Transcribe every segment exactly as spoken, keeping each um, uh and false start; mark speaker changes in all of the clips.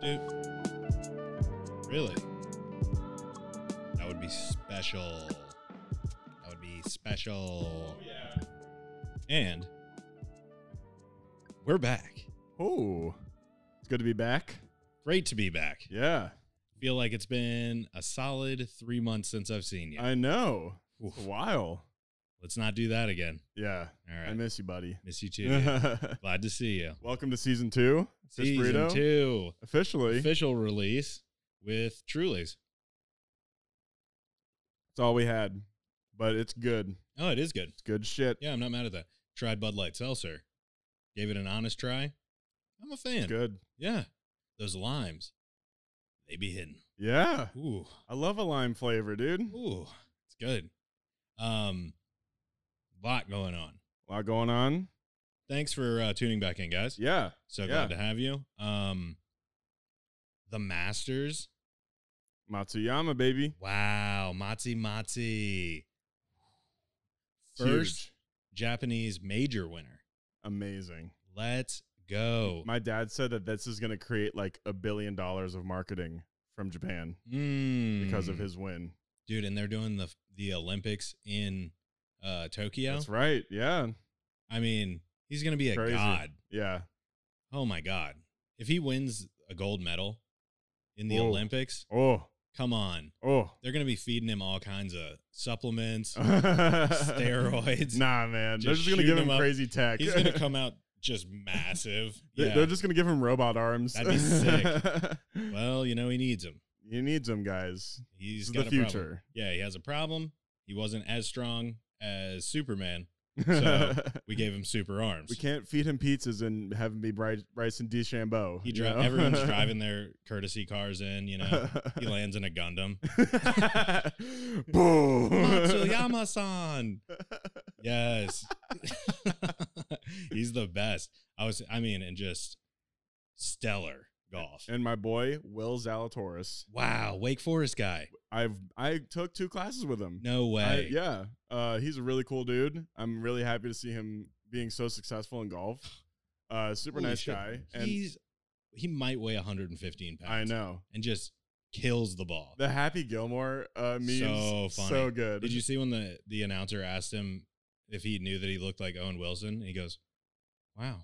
Speaker 1: Dude. Really? That would be special. That would be special.
Speaker 2: Oh, yeah.
Speaker 1: And we're back.
Speaker 2: Oh, it's good to be back.
Speaker 1: Great to be back.
Speaker 2: Yeah.
Speaker 1: Feel like it's been a solid three months since I've seen you.
Speaker 2: I know.
Speaker 1: Oof.
Speaker 2: It's a while.
Speaker 1: Let's not do that again.
Speaker 2: Yeah.
Speaker 1: All right.
Speaker 2: I miss you, buddy.
Speaker 1: Miss you too. Dude. Glad to see you.
Speaker 2: Welcome to season two. Fish
Speaker 1: Season
Speaker 2: Burrito.
Speaker 1: two.
Speaker 2: Officially.
Speaker 1: Official release with Truly's.
Speaker 2: That's all we had, but it's good.
Speaker 1: Oh, it is good.
Speaker 2: It's good shit.
Speaker 1: Yeah, I'm not mad at that. Tried Bud Light Seltzer. Gave it an honest try. I'm a fan.
Speaker 2: It's good.
Speaker 1: Yeah. Those limes. They be hidden.
Speaker 2: Yeah.
Speaker 1: Ooh.
Speaker 2: I love a lime flavor, dude.
Speaker 1: Ooh. It's good. Um, lot going on.
Speaker 2: A lot going on.
Speaker 1: Thanks for uh, tuning back in, guys.
Speaker 2: Yeah.
Speaker 1: So
Speaker 2: yeah.
Speaker 1: glad to have you. Um, the Masters.
Speaker 2: Matsuyama, baby.
Speaker 1: Wow. Matzi Matzi.
Speaker 2: It's
Speaker 1: First
Speaker 2: huge.
Speaker 1: Japanese major winner.
Speaker 2: Amazing.
Speaker 1: Let's go.
Speaker 2: My dad said that this is going to create like a billion dollars of marketing from Japan
Speaker 1: Mm.
Speaker 2: because of his win.
Speaker 1: Dude, and they're doing the the Olympics in uh, Tokyo.
Speaker 2: That's right. Yeah.
Speaker 1: I mean, he's going to be a
Speaker 2: Crazy.
Speaker 1: god.
Speaker 2: Yeah.
Speaker 1: Oh, my God. If he wins a gold medal in the
Speaker 2: Whoa.
Speaker 1: Olympics,
Speaker 2: Oh.
Speaker 1: come on.
Speaker 2: Oh.
Speaker 1: They're going to be feeding him all kinds of supplements, steroids.
Speaker 2: Nah, man.
Speaker 1: Just
Speaker 2: They're just going to
Speaker 1: shooting
Speaker 2: give him
Speaker 1: him up.
Speaker 2: crazy tech.
Speaker 1: He's going to come out just massive.
Speaker 2: They-
Speaker 1: Yeah.
Speaker 2: They're just going to give him robot arms.
Speaker 1: That'd be sick. Well, you know, he needs them.
Speaker 2: He needs them, guys.
Speaker 1: He's
Speaker 2: This is
Speaker 1: got
Speaker 2: the
Speaker 1: a problem.
Speaker 2: future.
Speaker 1: Yeah, he has a problem. He wasn't as strong as Superman. So we gave him super arms.
Speaker 2: We can't feed him pizzas and have him be Bryce, Bryson DeChambeau.
Speaker 1: He
Speaker 2: you
Speaker 1: dri-
Speaker 2: know?
Speaker 1: Everyone's driving their courtesy cars in, you know. He lands in a Gundam.
Speaker 2: Boom.
Speaker 1: Matsuyama-san. Yes. He's the best. I was, I mean, and just stellar golf.
Speaker 2: And my boy, Will Zalatoris.
Speaker 1: Wow. Wake Forest guy.
Speaker 2: I've I took two classes with him.
Speaker 1: No
Speaker 2: I-
Speaker 1: way.
Speaker 2: yeah. Uh, he's a really cool dude. I'm really happy to see him being so successful in golf. Uh, super
Speaker 1: Holy
Speaker 2: nice
Speaker 1: shit.
Speaker 2: guy. And
Speaker 1: He's, he might weigh one hundred fifteen pounds.
Speaker 2: I know.
Speaker 1: And just kills the ball.
Speaker 2: The Happy Gilmore uh, memes.
Speaker 1: So funny.
Speaker 2: So good.
Speaker 1: Did you see when the, the announcer asked him if he knew that he looked like Owen Wilson? And he goes, wow.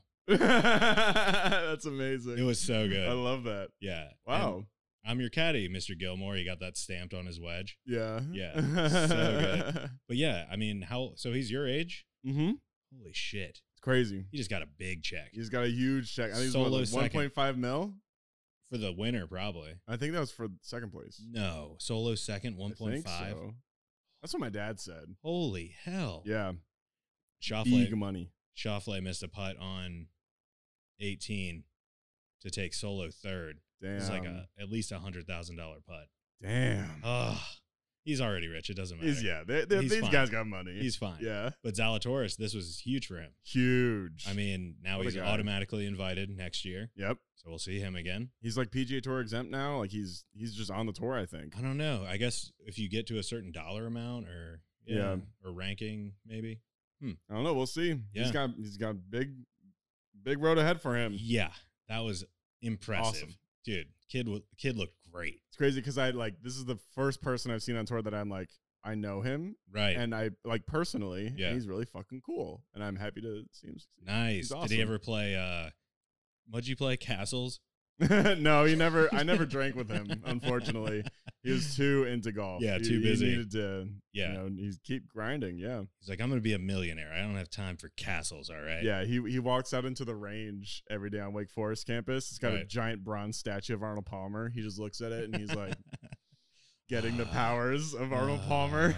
Speaker 2: That's amazing.
Speaker 1: It was so
Speaker 2: I
Speaker 1: good.
Speaker 2: love that.
Speaker 1: Yeah.
Speaker 2: Wow.
Speaker 1: And I'm your caddy, Mister Gilmore. He got that stamped on his wedge.
Speaker 2: Yeah.
Speaker 1: Yeah. So good. But yeah, I mean, how, so he's your age?
Speaker 2: Mm-hmm.
Speaker 1: Holy shit.
Speaker 2: It's crazy.
Speaker 1: He just got a big check.
Speaker 2: He's got a huge check. I think
Speaker 1: Solo
Speaker 2: it's one
Speaker 1: second.
Speaker 2: point five mil.
Speaker 1: For the winner, probably.
Speaker 2: I think that was for second place.
Speaker 1: No. Solo second,
Speaker 2: I
Speaker 1: one point five.
Speaker 2: think so. That's what my dad said.
Speaker 1: Holy hell.
Speaker 2: Yeah.
Speaker 1: Schauffele,
Speaker 2: Big money.
Speaker 1: Schauffele missed a putt on eighteen to take solo third.
Speaker 2: Damn.
Speaker 1: It's like a at least a one hundred thousand dollars putt.
Speaker 2: Damn.
Speaker 1: Oh, he's already rich. It doesn't matter.
Speaker 2: He's, yeah. They, they,
Speaker 1: He's
Speaker 2: these
Speaker 1: fine.
Speaker 2: guys got money.
Speaker 1: He's fine.
Speaker 2: Yeah.
Speaker 1: But Zalatoris, this was huge for him.
Speaker 2: Huge.
Speaker 1: I mean, now
Speaker 2: What a
Speaker 1: he's
Speaker 2: guy.
Speaker 1: automatically invited next year.
Speaker 2: Yep.
Speaker 1: So we'll see him again.
Speaker 2: He's like P G A Tour exempt now. Like he's he's just on the tour, I think.
Speaker 1: I don't know. I guess if you get to a certain dollar amount or yeah,
Speaker 2: Yeah.
Speaker 1: or ranking, maybe.
Speaker 2: I don't know. We'll see.
Speaker 1: Yeah.
Speaker 2: He's got he's got big big road ahead for him.
Speaker 1: Yeah, that was impressive,
Speaker 2: Awesome.
Speaker 1: dude. Kid, w- kid looked great.
Speaker 2: It's crazy because I like this is the first person I've seen on tour that I'm like I know him
Speaker 1: Right.
Speaker 2: and I like personally.
Speaker 1: Yeah.
Speaker 2: And he's really fucking cool, and I'm happy to see him succeed.
Speaker 1: Nice.
Speaker 2: He's
Speaker 1: Did he
Speaker 2: awesome.
Speaker 1: ever play? uh What'd you play? Castles.
Speaker 2: No, he never. I never drank with him. Unfortunately, he was too into golf.
Speaker 1: Yeah,
Speaker 2: He-
Speaker 1: too busy.
Speaker 2: He needed to.
Speaker 1: Yeah.
Speaker 2: you know, he's keep grinding. Yeah,
Speaker 1: He's like, I'm gonna be a millionaire. I don't have time for castles. All right.
Speaker 2: yeah. He he walks out into the range every day on Wake Forest campus. It's got a
Speaker 1: Right.
Speaker 2: giant bronze statue of Arnold Palmer. He just looks at it and he's like, getting the powers of Arnold Palmer.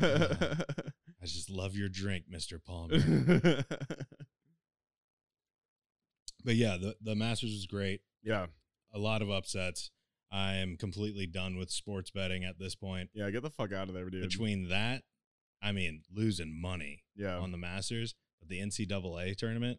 Speaker 1: I just love your drink, Mister Palmer. But yeah, the the Masters was great.
Speaker 2: yeah,
Speaker 1: A lot of upsets. I am completely done with sports betting at this point.
Speaker 2: yeah. Get the fuck out of there, dude.
Speaker 1: Between that, I mean, losing money
Speaker 2: yeah,
Speaker 1: on the Masters, but the N C double A tournament,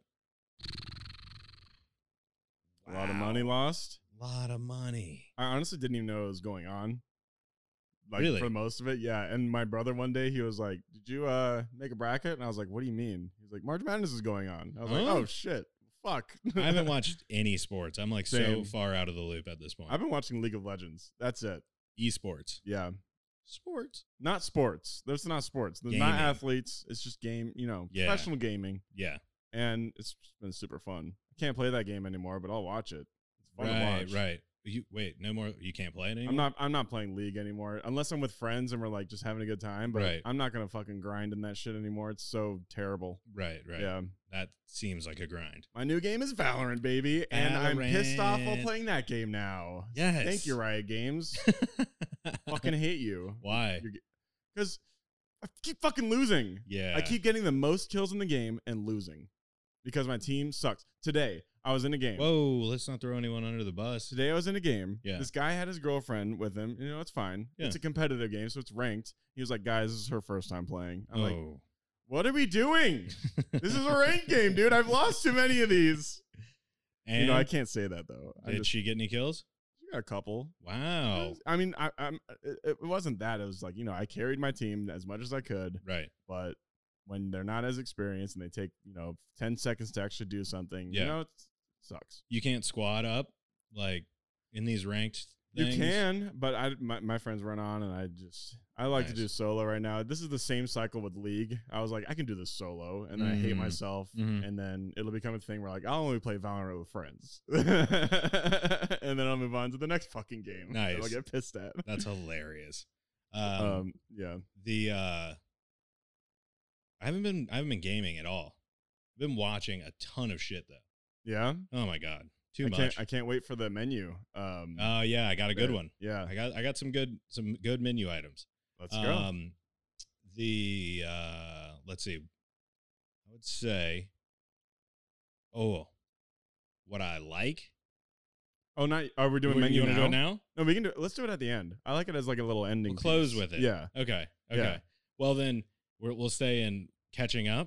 Speaker 2: a lot of money lost.
Speaker 1: A lot of money.
Speaker 2: I honestly didn't even know it was going on. Like
Speaker 1: Really?
Speaker 2: for most of it, yeah. And my brother one day he was like, "Did you uh make a bracket?" And I was like, "What do you mean?" He's like, "March Madness is going on." I was like,
Speaker 1: Oh.
Speaker 2: "Oh shit, fuck.
Speaker 1: I haven't watched any sports. I'm like
Speaker 2: Same.
Speaker 1: so far out of the loop at this point.
Speaker 2: I've been watching League of Legends. That's it.
Speaker 1: Esports.
Speaker 2: Yeah.
Speaker 1: Sports.
Speaker 2: Not sports. Those are not sports. They're
Speaker 1: Gaming.
Speaker 2: not athletes. It's just game, you know,
Speaker 1: Yeah.
Speaker 2: professional gaming.
Speaker 1: Yeah.
Speaker 2: And it's been super fun. I can't play that game anymore, but I'll watch it. It's fun to
Speaker 1: Right,
Speaker 2: watch.
Speaker 1: right. You wait, no more. You can't play it anymore.
Speaker 2: I'm not I'm not playing League anymore unless I'm with friends and we're like just having a good time. But
Speaker 1: Right.
Speaker 2: I'm not gonna fucking grind in that shit anymore. It's so terrible.
Speaker 1: Right, right.
Speaker 2: Yeah.
Speaker 1: That seems like a grind.
Speaker 2: My new game is Valorant, baby. And I'm pissed off while
Speaker 1: Valorant.
Speaker 2: playing that game now.
Speaker 1: Yes.
Speaker 2: Thank you, Riot Games. Fucking hate you.
Speaker 1: Why?
Speaker 2: Because I keep fucking losing.
Speaker 1: Yeah.
Speaker 2: I keep getting the most kills in the game and losing. Because my team sucks. Today, I was in a game.
Speaker 1: Whoa, let's not throw anyone under the bus.
Speaker 2: Today I was in a game.
Speaker 1: Yeah.
Speaker 2: This guy had his girlfriend with him. You know, it's fine.
Speaker 1: Yeah.
Speaker 2: It's a competitive game, so it's ranked. He was like, guys, this is her first time playing. I'm like,
Speaker 1: Oh.
Speaker 2: what are we doing? This is a ranked game, dude. I've lost too many of these.
Speaker 1: And
Speaker 2: you know, I can't say that though. I
Speaker 1: did
Speaker 2: just,
Speaker 1: she get any kills?
Speaker 2: she got a couple.
Speaker 1: Wow.
Speaker 2: I mean, I, I'm. It, it wasn't that. It was like, you know, I carried my team as much as I could,
Speaker 1: Right.
Speaker 2: but when they're not as experienced and they take, you know, ten seconds to actually do something,
Speaker 1: Yeah.
Speaker 2: you know, it sucks.
Speaker 1: You can't squad up like in these ranked
Speaker 2: You
Speaker 1: things?
Speaker 2: can, but I my, my friends run on, and I just I like to
Speaker 1: Nice.
Speaker 2: do solo right now. This is the same cycle with League. I was like, I can do this solo, and then I hate
Speaker 1: Mhm.
Speaker 2: myself,
Speaker 1: Mhm.
Speaker 2: and then it'll become a thing where like I'll only play Valorant with friends, and then I'll move on to the next fucking game. that I'll
Speaker 1: Nice.
Speaker 2: get pissed at.
Speaker 1: That's hilarious. Um,
Speaker 2: Um, yeah,
Speaker 1: the uh I haven't been I haven't been gaming at all. I've been watching a ton of shit though.
Speaker 2: yeah.
Speaker 1: Oh my god. Too
Speaker 2: I
Speaker 1: much.
Speaker 2: can't I can't wait for the menu. Um,
Speaker 1: Oh yeah, I got a good
Speaker 2: there.
Speaker 1: one.
Speaker 2: Yeah,
Speaker 1: I got I got some good some good menu items.
Speaker 2: let's go.
Speaker 1: Um the uh let's see. I would say oh what I like.
Speaker 2: Oh, not are we doing
Speaker 1: We-
Speaker 2: menu
Speaker 1: you wanna
Speaker 2: now?
Speaker 1: do it now?
Speaker 2: No, we can do. it. Let's do it at the end. I like it as like a little ending.
Speaker 1: We'll close
Speaker 2: piece.
Speaker 1: with it.
Speaker 2: Yeah.
Speaker 1: Okay.
Speaker 2: Yeah.
Speaker 1: Okay. Well then we're, we'll stay in catching up.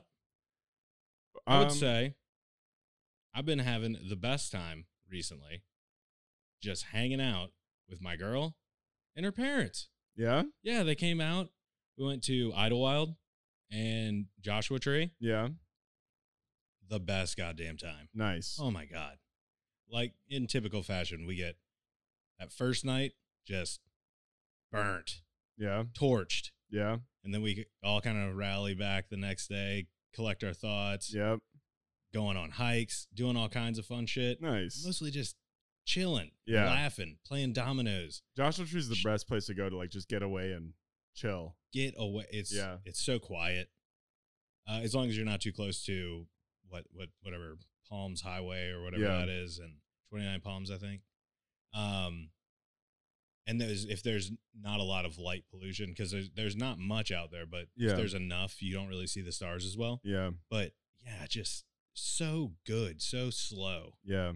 Speaker 1: I would
Speaker 2: Um,
Speaker 1: say I've been having the best time recently just hanging out with my girl and her parents.
Speaker 2: Yeah.
Speaker 1: Yeah, they came out. We went to Idlewild and Joshua Tree.
Speaker 2: Yeah.
Speaker 1: The best goddamn time.
Speaker 2: Nice.
Speaker 1: Oh my God. Like in typical fashion, we get that first night just burnt,
Speaker 2: Yeah.
Speaker 1: torched.
Speaker 2: Yeah.
Speaker 1: And then we all kind of rally back the next day, collect our thoughts,
Speaker 2: Yep.
Speaker 1: going on hikes, doing all kinds of fun shit.
Speaker 2: Nice.
Speaker 1: Mostly just chilling,
Speaker 2: Yeah.
Speaker 1: laughing, playing dominoes.
Speaker 2: Joshua Tree's the best place to go to like just get away and chill.
Speaker 1: Get away. It's
Speaker 2: Yeah.
Speaker 1: it's so quiet. Uh, as long as you're not too close to what what whatever Palms Highway or whatever
Speaker 2: Yeah.
Speaker 1: that is, and twenty-nine Palms, I think. Um, and there's if there's not a lot of light pollution because there's there's not much out there, but
Speaker 2: Yeah.
Speaker 1: if there's enough, you don't really see the stars as well.
Speaker 2: Yeah.
Speaker 1: But yeah, just so good, so slow.
Speaker 2: Yeah.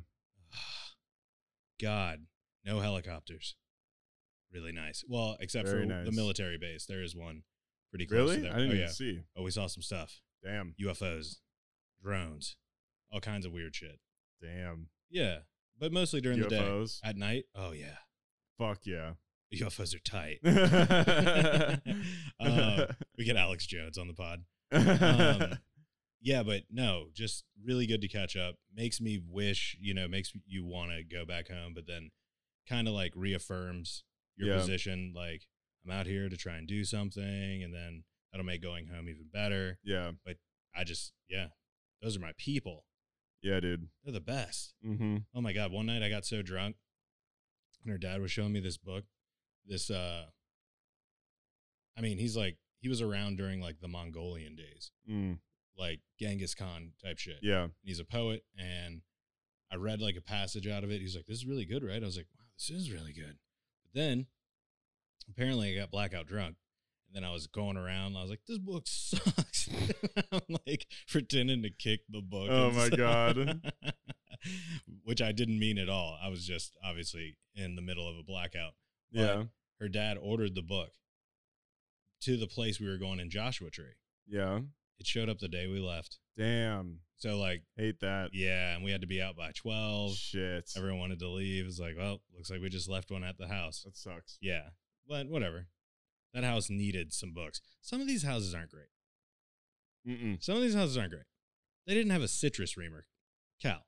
Speaker 1: God, no helicopters. Really nice. Well, except
Speaker 2: Very
Speaker 1: for
Speaker 2: nice.
Speaker 1: the military base. There is one pretty close
Speaker 2: Really?
Speaker 1: to there.
Speaker 2: I didn't
Speaker 1: oh,
Speaker 2: even
Speaker 1: yeah.
Speaker 2: see.
Speaker 1: Oh, we saw some stuff.
Speaker 2: Damn.
Speaker 1: U F Os, drones, all kinds of weird shit.
Speaker 2: Damn.
Speaker 1: Yeah, but mostly during
Speaker 2: U F
Speaker 1: the day.
Speaker 2: Os.
Speaker 1: At night, oh yeah,
Speaker 2: Fuck yeah.
Speaker 1: U F Os are tight.
Speaker 2: um,
Speaker 1: uh, we get Alex Jones on the pod. Um, yeah, but no, just really good to catch up. Makes me wish, you know, makes you want to go back home, but then kind of like reaffirms your
Speaker 2: Yeah.
Speaker 1: position. Like, I'm out here to try and do something, and then that'll make going home even better.
Speaker 2: yeah.
Speaker 1: I just, yeah, those are my people.
Speaker 2: Yeah, dude.
Speaker 1: They're the best.
Speaker 2: Mm-hmm.
Speaker 1: Oh my God. One night I got so drunk and her dad was showing me this book. This, uh, I mean, he's like, he was around during like the Mongolian days,
Speaker 2: Mm.
Speaker 1: like Genghis Khan type shit.
Speaker 2: Yeah.
Speaker 1: And he's a poet. And I read like a passage out of it. He's like, this is really good, right? I was like, wow, this is really good. But then apparently I got blackout drunk. And then I was going around and I was like, this book sucks. I'm like pretending to kick the book.
Speaker 2: Oh
Speaker 1: and
Speaker 2: my
Speaker 1: stuff.
Speaker 2: God.
Speaker 1: Which I didn't mean at all. I was just obviously in the middle of a blackout. But
Speaker 2: Yeah.
Speaker 1: her dad ordered the book to the place we were going in Joshua Tree.
Speaker 2: Yeah.
Speaker 1: It showed up the day we left.
Speaker 2: Damn.
Speaker 1: So like,
Speaker 2: Hate that.
Speaker 1: yeah, and we had to be out by twelve.
Speaker 2: Shit.
Speaker 1: Everyone wanted to leave. It's like, well, looks like we just left one at the house.
Speaker 2: That sucks.
Speaker 1: Yeah, but whatever. That house needed some books. Some of these houses aren't great.
Speaker 2: Mm-mm.
Speaker 1: Some of these houses aren't great. They didn't have a citrus reamer. Cal,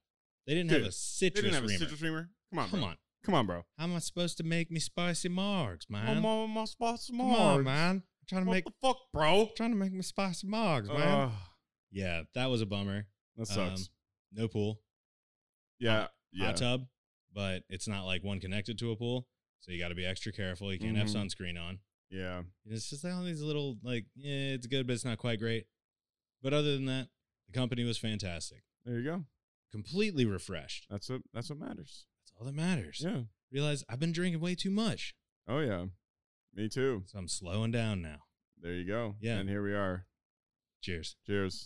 Speaker 1: They didn't
Speaker 2: Dude,
Speaker 1: have a citrus
Speaker 2: They didn't have a
Speaker 1: reamer.
Speaker 2: citrus reamer. Come on,
Speaker 1: Come
Speaker 2: bro.
Speaker 1: on.
Speaker 2: Come on, bro.
Speaker 1: How am I supposed to make me spicy margs, man?
Speaker 2: I'm on my spicy
Speaker 1: Come on, man. I'm trying to
Speaker 2: What
Speaker 1: make
Speaker 2: the fuck, bro?
Speaker 1: trying to make me spicy margs, man.
Speaker 2: Uh,
Speaker 1: Yeah, that was a bummer.
Speaker 2: that sucks.
Speaker 1: Um, no pool.
Speaker 2: yeah, yeah.
Speaker 1: Hot tub, but it's not like one connected to a pool. So you got to be extra careful. You can't have
Speaker 2: Mhm.
Speaker 1: sunscreen on.
Speaker 2: Yeah.
Speaker 1: It's just all these little, like, yeah, it's good, but it's not quite great. But other than that, the company was fantastic.
Speaker 2: There you go.
Speaker 1: Completely refreshed.
Speaker 2: That's what that's what matters.
Speaker 1: That's all that matters.
Speaker 2: Yeah.
Speaker 1: Realize I've been drinking way too much.
Speaker 2: Oh yeah. Me too.
Speaker 1: So I'm slowing down now.
Speaker 2: There you go.
Speaker 1: Yeah.
Speaker 2: And here we are.
Speaker 1: Cheers
Speaker 2: Cheers.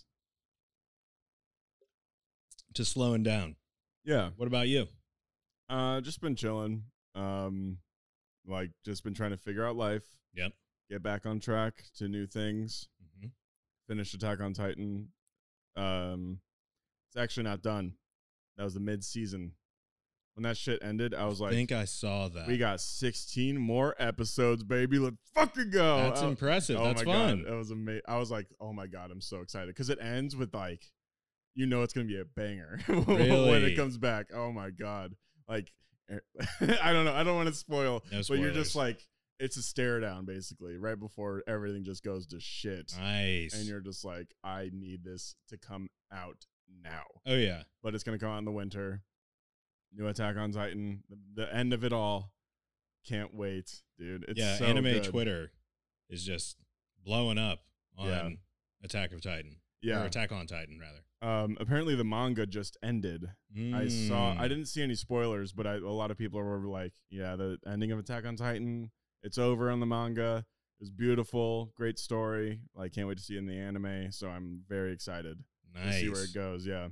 Speaker 1: to slowing down.
Speaker 2: Yeah.
Speaker 1: What about you?
Speaker 2: Uh just been chilling. Um like just been trying to figure out life.
Speaker 1: Yep.
Speaker 2: Get back on track to new things.
Speaker 1: Mm-hmm.
Speaker 2: Finish Attack on Titan. Um it's actually not done. That was the mid-season. When that shit ended, I was
Speaker 1: I
Speaker 2: like,
Speaker 1: think I saw that.
Speaker 2: we got sixteen more episodes, baby. Let's fucking go.
Speaker 1: That's
Speaker 2: Oh,
Speaker 1: impressive.
Speaker 2: oh
Speaker 1: That's
Speaker 2: my
Speaker 1: fun.
Speaker 2: God. That was amazing. I was like, oh my God, I'm so excited. Because it ends with like, you know it's going to be a banger when
Speaker 1: Really?
Speaker 2: it comes back. Oh my God. Like, I don't know. I don't want to spoil.
Speaker 1: No
Speaker 2: but you're just
Speaker 1: spoilers.
Speaker 2: like, it's a stare down basically, right before everything just goes to shit.
Speaker 1: Nice.
Speaker 2: And you're just like, I need this to come out now.
Speaker 1: oh, yeah.
Speaker 2: But it's going to come out in the winter. New Attack on Titan, the, the end of it all. Can't wait, dude. It's
Speaker 1: yeah,
Speaker 2: so
Speaker 1: anime
Speaker 2: good.
Speaker 1: Twitter is just blowing up on
Speaker 2: Yeah.
Speaker 1: Attack of Titan.
Speaker 2: Yeah.
Speaker 1: Or Attack on Titan, rather.
Speaker 2: Um, apparently the manga just ended. I saw. I
Speaker 1: Mm.
Speaker 2: didn't see any spoilers, but I, a lot of people were like, "Yeah, the ending of Attack on Titan, it's over on the manga. It was beautiful, great story. Like, can't wait to see it in the anime. So I'm very excited
Speaker 1: Nice.
Speaker 2: to see where it goes. Yeah,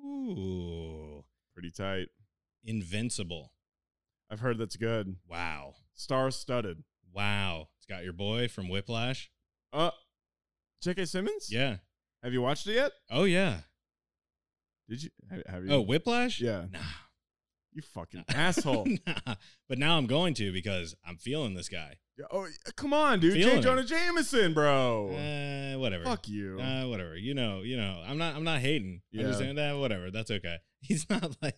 Speaker 1: Ooh.
Speaker 2: pretty tight.
Speaker 1: Invincible.
Speaker 2: I've heard that's good.
Speaker 1: Wow.
Speaker 2: Star studded.
Speaker 1: Wow. It's got your boy from Whiplash.
Speaker 2: Uh, J K. Simmons.
Speaker 1: Yeah.
Speaker 2: Have you watched it yet?
Speaker 1: Oh, yeah.
Speaker 2: Did you? Have, have you?
Speaker 1: Oh, Whiplash?
Speaker 2: yeah.
Speaker 1: Nah.
Speaker 2: You fucking asshole.
Speaker 1: Nah. But now I'm going to because I'm feeling this guy.
Speaker 2: Yeah, oh, come on, dude.
Speaker 1: Feeling
Speaker 2: J.
Speaker 1: him.
Speaker 2: Jonah Jameson, bro.
Speaker 1: Uh, whatever.
Speaker 2: Fuck you.
Speaker 1: Uh, whatever. You know, you know, I'm not I'm not hating. I'm
Speaker 2: Yeah.
Speaker 1: just saying that whatever. That's okay. He's not like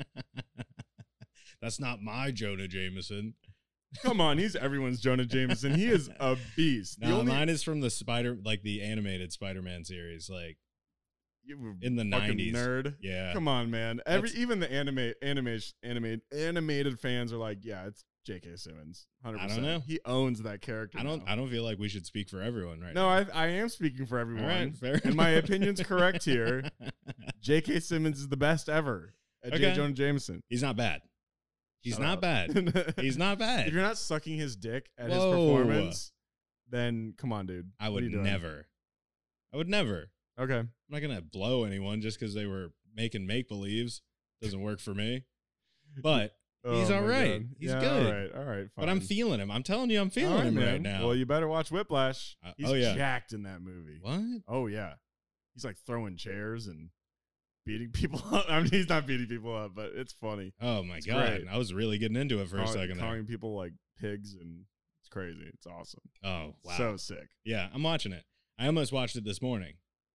Speaker 1: that's not my Jonah Jameson.
Speaker 2: Come on, he's everyone's Jonah Jameson. He is a beast. The
Speaker 1: No,
Speaker 2: only-
Speaker 1: mine is from the Spider like the animated Spider-Man series, like
Speaker 2: you
Speaker 1: in the
Speaker 2: fucking
Speaker 1: nineties.
Speaker 2: nerd.
Speaker 1: Yeah.
Speaker 2: Come on, man. Every
Speaker 1: That's-
Speaker 2: even the anime animation animated animated fans are like, yeah, it's J K. Simmons. one hundred percent.
Speaker 1: I don't know.
Speaker 2: He owns that character.
Speaker 1: I don't
Speaker 2: now.
Speaker 1: I don't feel like we should speak for everyone right
Speaker 2: No,
Speaker 1: now.
Speaker 2: I I am speaking for everyone.
Speaker 1: All right, fair
Speaker 2: And my
Speaker 1: enough.
Speaker 2: opinion's correct here. J K. Simmons is the best ever at J.
Speaker 1: Okay.
Speaker 2: Jonah Jameson.
Speaker 1: He's not bad. He's
Speaker 2: Shut
Speaker 1: not
Speaker 2: up.
Speaker 1: bad. He's not
Speaker 2: If
Speaker 1: bad.
Speaker 2: you're not sucking his dick at his
Speaker 1: Whoa.
Speaker 2: performance, then come on, dude.
Speaker 1: I
Speaker 2: What are
Speaker 1: would
Speaker 2: you doing?
Speaker 1: never. I would never.
Speaker 2: Okay.
Speaker 1: I'm not gonna blow anyone just because they were making make believes. Doesn't work for me. But He's
Speaker 2: Oh
Speaker 1: all
Speaker 2: my
Speaker 1: right.
Speaker 2: God.
Speaker 1: He's
Speaker 2: Yeah,
Speaker 1: good.
Speaker 2: All right. All right.
Speaker 1: but I'm
Speaker 2: fine.
Speaker 1: feeling him. I'm telling you, I'm
Speaker 2: All
Speaker 1: feeling
Speaker 2: right,
Speaker 1: him
Speaker 2: man.
Speaker 1: right now.
Speaker 2: Well, you better watch Whiplash.
Speaker 1: Uh,
Speaker 2: He's
Speaker 1: oh, yeah.
Speaker 2: jacked in that movie.
Speaker 1: what?
Speaker 2: Oh yeah, he's like throwing chairs and beating people up. I mean, he's not beating people up, but it's funny.
Speaker 1: Oh my
Speaker 2: It's
Speaker 1: god!
Speaker 2: great.
Speaker 1: I was really getting into it for a
Speaker 2: Calling-
Speaker 1: second there.
Speaker 2: calling people like pigs, and it's crazy. It's awesome.
Speaker 1: Oh wow!
Speaker 2: So sick.
Speaker 1: yeah, I'm watching it. I almost watched it this morning,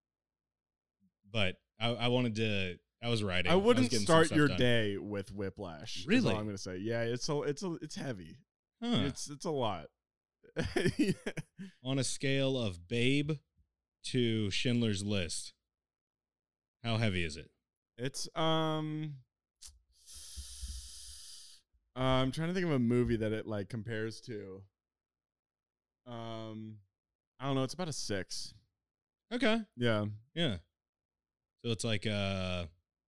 Speaker 1: but I, I wanted to. I was writing.
Speaker 2: I
Speaker 1: was
Speaker 2: wouldn't
Speaker 1: getting some
Speaker 2: start
Speaker 1: stuff
Speaker 2: your
Speaker 1: done.
Speaker 2: day with Whiplash. is
Speaker 1: Really?
Speaker 2: all I'm gonna say. Yeah, it's a, it's a, it's heavy.
Speaker 1: Huh.
Speaker 2: It's, it's a lot.
Speaker 1: On a scale of Babe to Schindler's List, how heavy is it?
Speaker 2: It's um. Uh, I'm trying to think of a movie that it like compares to. Um, I don't know. It's about a six.
Speaker 1: Okay.
Speaker 2: Yeah.
Speaker 1: Yeah. So it's like uh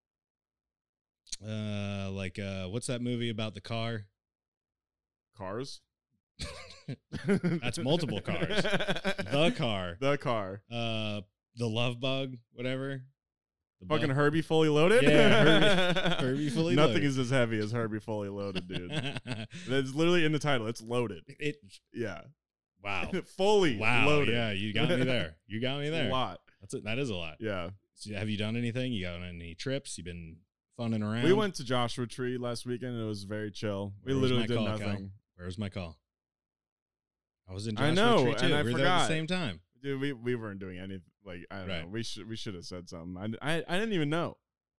Speaker 1: uh like uh what's that movie about the car?
Speaker 2: Cars.
Speaker 1: That's multiple cars. The car.
Speaker 2: The car.
Speaker 1: Uh the Love Bug, whatever. The
Speaker 2: Fucking
Speaker 1: bug.
Speaker 2: Herbie Fully Loaded.
Speaker 1: Yeah, Herbie- Herbie Fully
Speaker 2: Nothing
Speaker 1: Loaded.
Speaker 2: is as heavy as Herbie Fully Loaded, dude. That's literally in the title. It's loaded.
Speaker 1: it
Speaker 2: Yeah.
Speaker 1: wow.
Speaker 2: Fully
Speaker 1: Wow.
Speaker 2: loaded.
Speaker 1: Yeah, you got me there. You got me
Speaker 2: It's
Speaker 1: there.
Speaker 2: a lot.
Speaker 1: That's it. That is a lot.
Speaker 2: Yeah.
Speaker 1: So have you done anything? You got on any trips? You been funning around?
Speaker 2: We went to Joshua Tree last weekend. And it was very chill. We
Speaker 1: Where was
Speaker 2: literally
Speaker 1: my
Speaker 2: did
Speaker 1: call,
Speaker 2: nothing.
Speaker 1: Cal? Where's my call? I was in
Speaker 2: I
Speaker 1: Joshua
Speaker 2: know,
Speaker 1: Tree too.
Speaker 2: and I
Speaker 1: we were there at
Speaker 2: forgot.
Speaker 1: the same time.
Speaker 2: Dude, we, we weren't doing anything. Like, I don't
Speaker 1: Right.
Speaker 2: know. We should we should have said something. I, I, I didn't even know.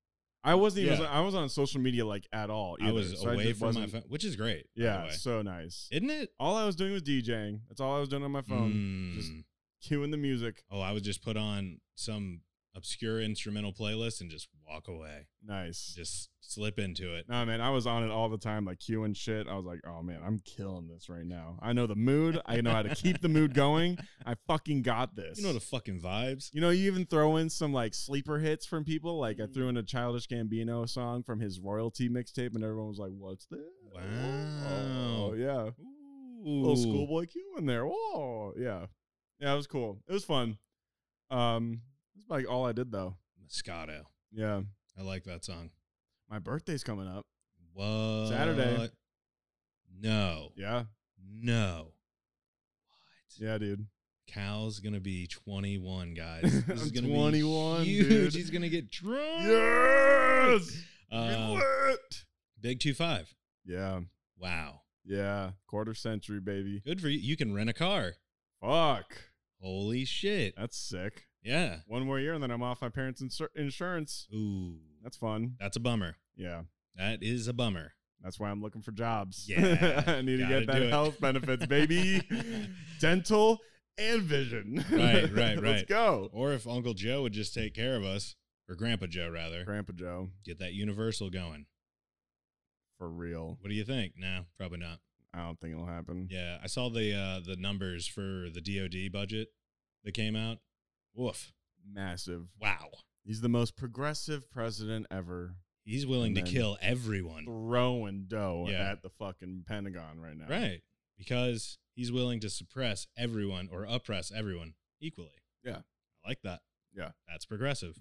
Speaker 2: I wasn't even.
Speaker 1: Yeah.
Speaker 2: I wasn't on social media like at all. Either,
Speaker 1: I was
Speaker 2: so
Speaker 1: away
Speaker 2: just
Speaker 1: from my
Speaker 2: wasn't-
Speaker 1: phone, which is great. by the
Speaker 2: Yeah,
Speaker 1: way.
Speaker 2: so nice.
Speaker 1: Isn't it?
Speaker 2: All I was doing was DJing. That's all I was doing on my phone. Just
Speaker 1: Mm.
Speaker 2: cueing the music.
Speaker 1: Oh, I would just put on some obscure instrumental playlist and just walk away.
Speaker 2: Nice.
Speaker 1: Just slip into it.
Speaker 2: No, man, I was on it all the time, like cueing shit. I was like, oh man, I'm killing this right now. I know the mood. I know how to keep the mood going. I fucking got this.
Speaker 1: You know the fucking vibes.
Speaker 2: You know, you even throw in some like sleeper hits from people. Like I threw in a Childish Gambino song from his royalty mixtape, and everyone was like, "What's that?"
Speaker 1: Wow.
Speaker 2: Oh yeah,
Speaker 1: Ooh.
Speaker 2: little schoolboy Q in there. Whoa, yeah, yeah, it was cool. It was fun. Um, that's like all I did though.
Speaker 1: Moscato.
Speaker 2: Yeah,
Speaker 1: I like that song.
Speaker 2: my birthday's coming up.
Speaker 1: What?
Speaker 2: Saturday.
Speaker 1: No.
Speaker 2: Yeah,
Speaker 1: No. What?
Speaker 2: yeah, dude.
Speaker 1: Cal's gonna be twenty-one, guys. This is
Speaker 2: I'm
Speaker 1: gonna
Speaker 2: twenty-one,
Speaker 1: be huge.
Speaker 2: dude.
Speaker 1: He's gonna get drunk.
Speaker 2: Yes,
Speaker 1: Uh,
Speaker 2: lit.
Speaker 1: Big two five.
Speaker 2: Yeah,
Speaker 1: Wow.
Speaker 2: yeah, quarter century, baby.
Speaker 1: Good for you. You can rent a car.
Speaker 2: Fuck,
Speaker 1: Holy shit.
Speaker 2: that's sick.
Speaker 1: Yeah.
Speaker 2: One more year, and then I'm off my parents' insur- insurance.
Speaker 1: Ooh.
Speaker 2: That's fun.
Speaker 1: That's a bummer.
Speaker 2: Yeah.
Speaker 1: That is a bummer.
Speaker 2: That's why I'm looking for jobs.
Speaker 1: Yeah,
Speaker 2: I need to
Speaker 1: gotta
Speaker 2: get that
Speaker 1: do it.
Speaker 2: health benefits, baby. Dental and vision.
Speaker 1: Right, right,
Speaker 2: Let's
Speaker 1: right.
Speaker 2: go.
Speaker 1: Or if Uncle Joe would just take care of us, or Grandpa Joe, rather,
Speaker 2: Grandpa Joe,
Speaker 1: get that universal going.
Speaker 2: for real.
Speaker 1: What do you think? No, probably not.
Speaker 2: I don't think it'll happen.
Speaker 1: Yeah, I saw the uh, the numbers for the D O D budget that came out. Woof.
Speaker 2: Massive.
Speaker 1: Wow.
Speaker 2: He's the most progressive president ever.
Speaker 1: He's willing
Speaker 2: And
Speaker 1: to
Speaker 2: then
Speaker 1: kill everyone.
Speaker 2: Throwing dough
Speaker 1: Yeah.
Speaker 2: at the fucking Pentagon right now.
Speaker 1: Right. Because he's willing to suppress everyone or oppress everyone equally.
Speaker 2: Yeah.
Speaker 1: I like that.
Speaker 2: Yeah.
Speaker 1: That's progressive.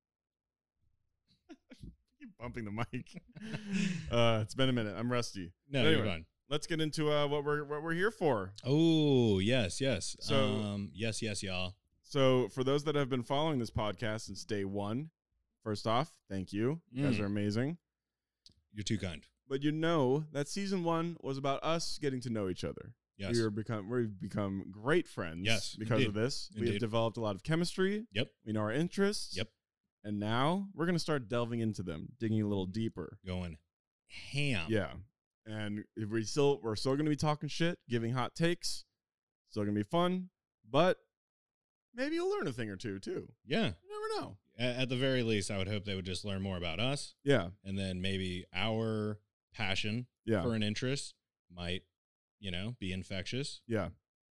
Speaker 2: Keep bumping the mic. uh, it's been a minute. I'm rusty.
Speaker 1: No,
Speaker 2: Anyway.
Speaker 1: you're fine.
Speaker 2: Let's get into uh, what we're what we're here for.
Speaker 1: Oh, yes, yes.
Speaker 2: So-
Speaker 1: um, yes, yes, y'all.
Speaker 2: So, for those that have been following this podcast since day one, first off, thank you. You guys
Speaker 1: Mm.
Speaker 2: are amazing.
Speaker 1: You're too kind.
Speaker 2: But you know that season one was about us getting to know each other.
Speaker 1: Yes.
Speaker 2: We are become we've become great friends.
Speaker 1: Yes,
Speaker 2: because
Speaker 1: indeed.
Speaker 2: of this. We have
Speaker 1: Indeed.
Speaker 2: developed a lot of chemistry.
Speaker 1: Yep.
Speaker 2: We know our interests.
Speaker 1: Yep.
Speaker 2: And now we're gonna start delving into them, digging a little deeper.
Speaker 1: Going ham.
Speaker 2: Yeah. And if we still we're still gonna be talking shit, giving hot takes. Still gonna be fun, but maybe you'll learn a thing or two too.
Speaker 1: Yeah.
Speaker 2: You never know.
Speaker 1: A- At the very least, I would hope they would just learn more about us,
Speaker 2: Yeah.
Speaker 1: and then maybe our passion
Speaker 2: Yeah.
Speaker 1: for an interest might, you know, be infectious,
Speaker 2: Yeah.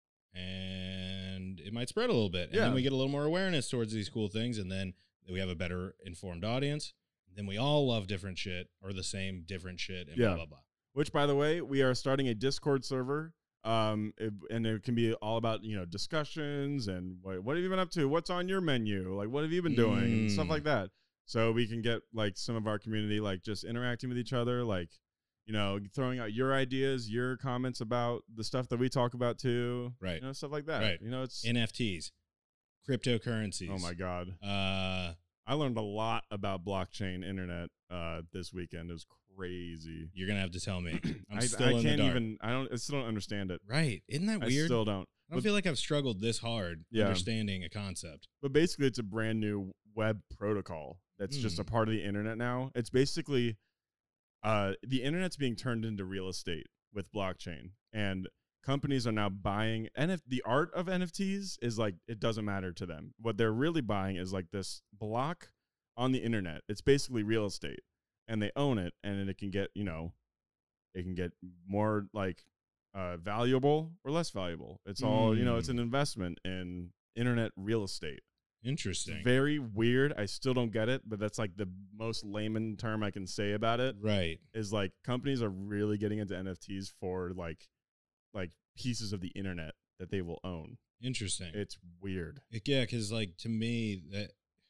Speaker 1: and it might spread a little bit. And
Speaker 2: Yeah.
Speaker 1: then we get a little more awareness towards these cool things, and then we have a better informed audience. Then we all love different shit or the same different shit, and
Speaker 2: Yeah.
Speaker 1: blah, blah, blah.
Speaker 2: Which, by the way, we are starting a Discord server. Um, it, and it can be all about, you know, discussions and what, what have you been up to? What's on your menu? Like, what have you been doing? And stuff
Speaker 1: Mm.
Speaker 2: like that. So we can get like some of our community, like just interacting with each other, like, you know, throwing out your ideas, your comments about the stuff that we talk about too.
Speaker 1: Right.
Speaker 2: You know, stuff like that.
Speaker 1: Right.
Speaker 2: You know, it's,
Speaker 1: N F Ts, cryptocurrencies.
Speaker 2: oh my God.
Speaker 1: Uh,
Speaker 2: I learned a lot about blockchain internet uh, this weekend. It was crazy.
Speaker 1: you're gonna have to tell me. I'm
Speaker 2: I,
Speaker 1: still
Speaker 2: I
Speaker 1: in
Speaker 2: can't
Speaker 1: the dark.
Speaker 2: even, I don't, I still don't understand it.
Speaker 1: Right? Isn't that
Speaker 2: I
Speaker 1: weird?
Speaker 2: still don't.
Speaker 1: I don't
Speaker 2: But-
Speaker 1: feel like I've struggled this hard
Speaker 2: Yeah.
Speaker 1: understanding a concept.
Speaker 2: But basically, it's a brand new web protocol that's just a
Speaker 1: Mm.
Speaker 2: part of the internet now. It's basically uh, the internet's being turned into real estate with blockchain, and companies are now buying. N F- the art of N F Ts is like it doesn't matter to them. What they're really buying is like this block on the internet. It's basically real estate, and they own it, and then it can get you know, it can get more like uh, valuable or less valuable. It's all you know. It's
Speaker 1: Mm.
Speaker 2: an investment in internet real estate.
Speaker 1: Interesting.
Speaker 2: Very weird. I still don't get it, but that's like the most layman term I can say about it.
Speaker 1: Right.
Speaker 2: Is like companies are really getting into N F Ts for like like pieces of the internet that they will own.
Speaker 1: Interesting.
Speaker 2: It's weird.
Speaker 1: It- yeah, because like to me, that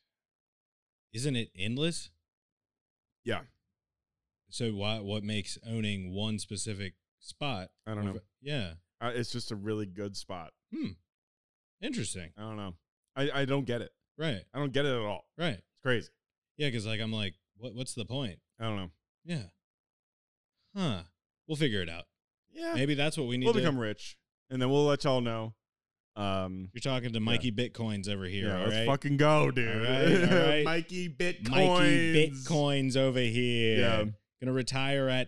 Speaker 1: isn't it endless.
Speaker 2: Yeah.
Speaker 1: So why? What makes owning one specific spot?
Speaker 2: I don't know.
Speaker 1: more- Yeah.
Speaker 2: Uh, it's just a really good spot.
Speaker 1: Hmm. Interesting.
Speaker 2: I don't know. I, I don't get it.
Speaker 1: Right.
Speaker 2: I don't get it at all.
Speaker 1: Right.
Speaker 2: It's crazy.
Speaker 1: Yeah, because like I'm like, what? What's the point?
Speaker 2: I don't know.
Speaker 1: Yeah. Huh. We'll figure it out.
Speaker 2: Yeah.
Speaker 1: Maybe that's what we need
Speaker 2: We'll
Speaker 1: to.
Speaker 2: become rich, and then we'll let y'all know. Um,
Speaker 1: You're talking to Mikey Bitcoins over here.
Speaker 2: yeah,
Speaker 1: all
Speaker 2: let's
Speaker 1: right?
Speaker 2: fucking go, dude.
Speaker 1: All right, all right.
Speaker 2: Mikey Bitcoins.
Speaker 1: Mikey Bitcoins over here.
Speaker 2: Yeah.
Speaker 1: Gonna retire at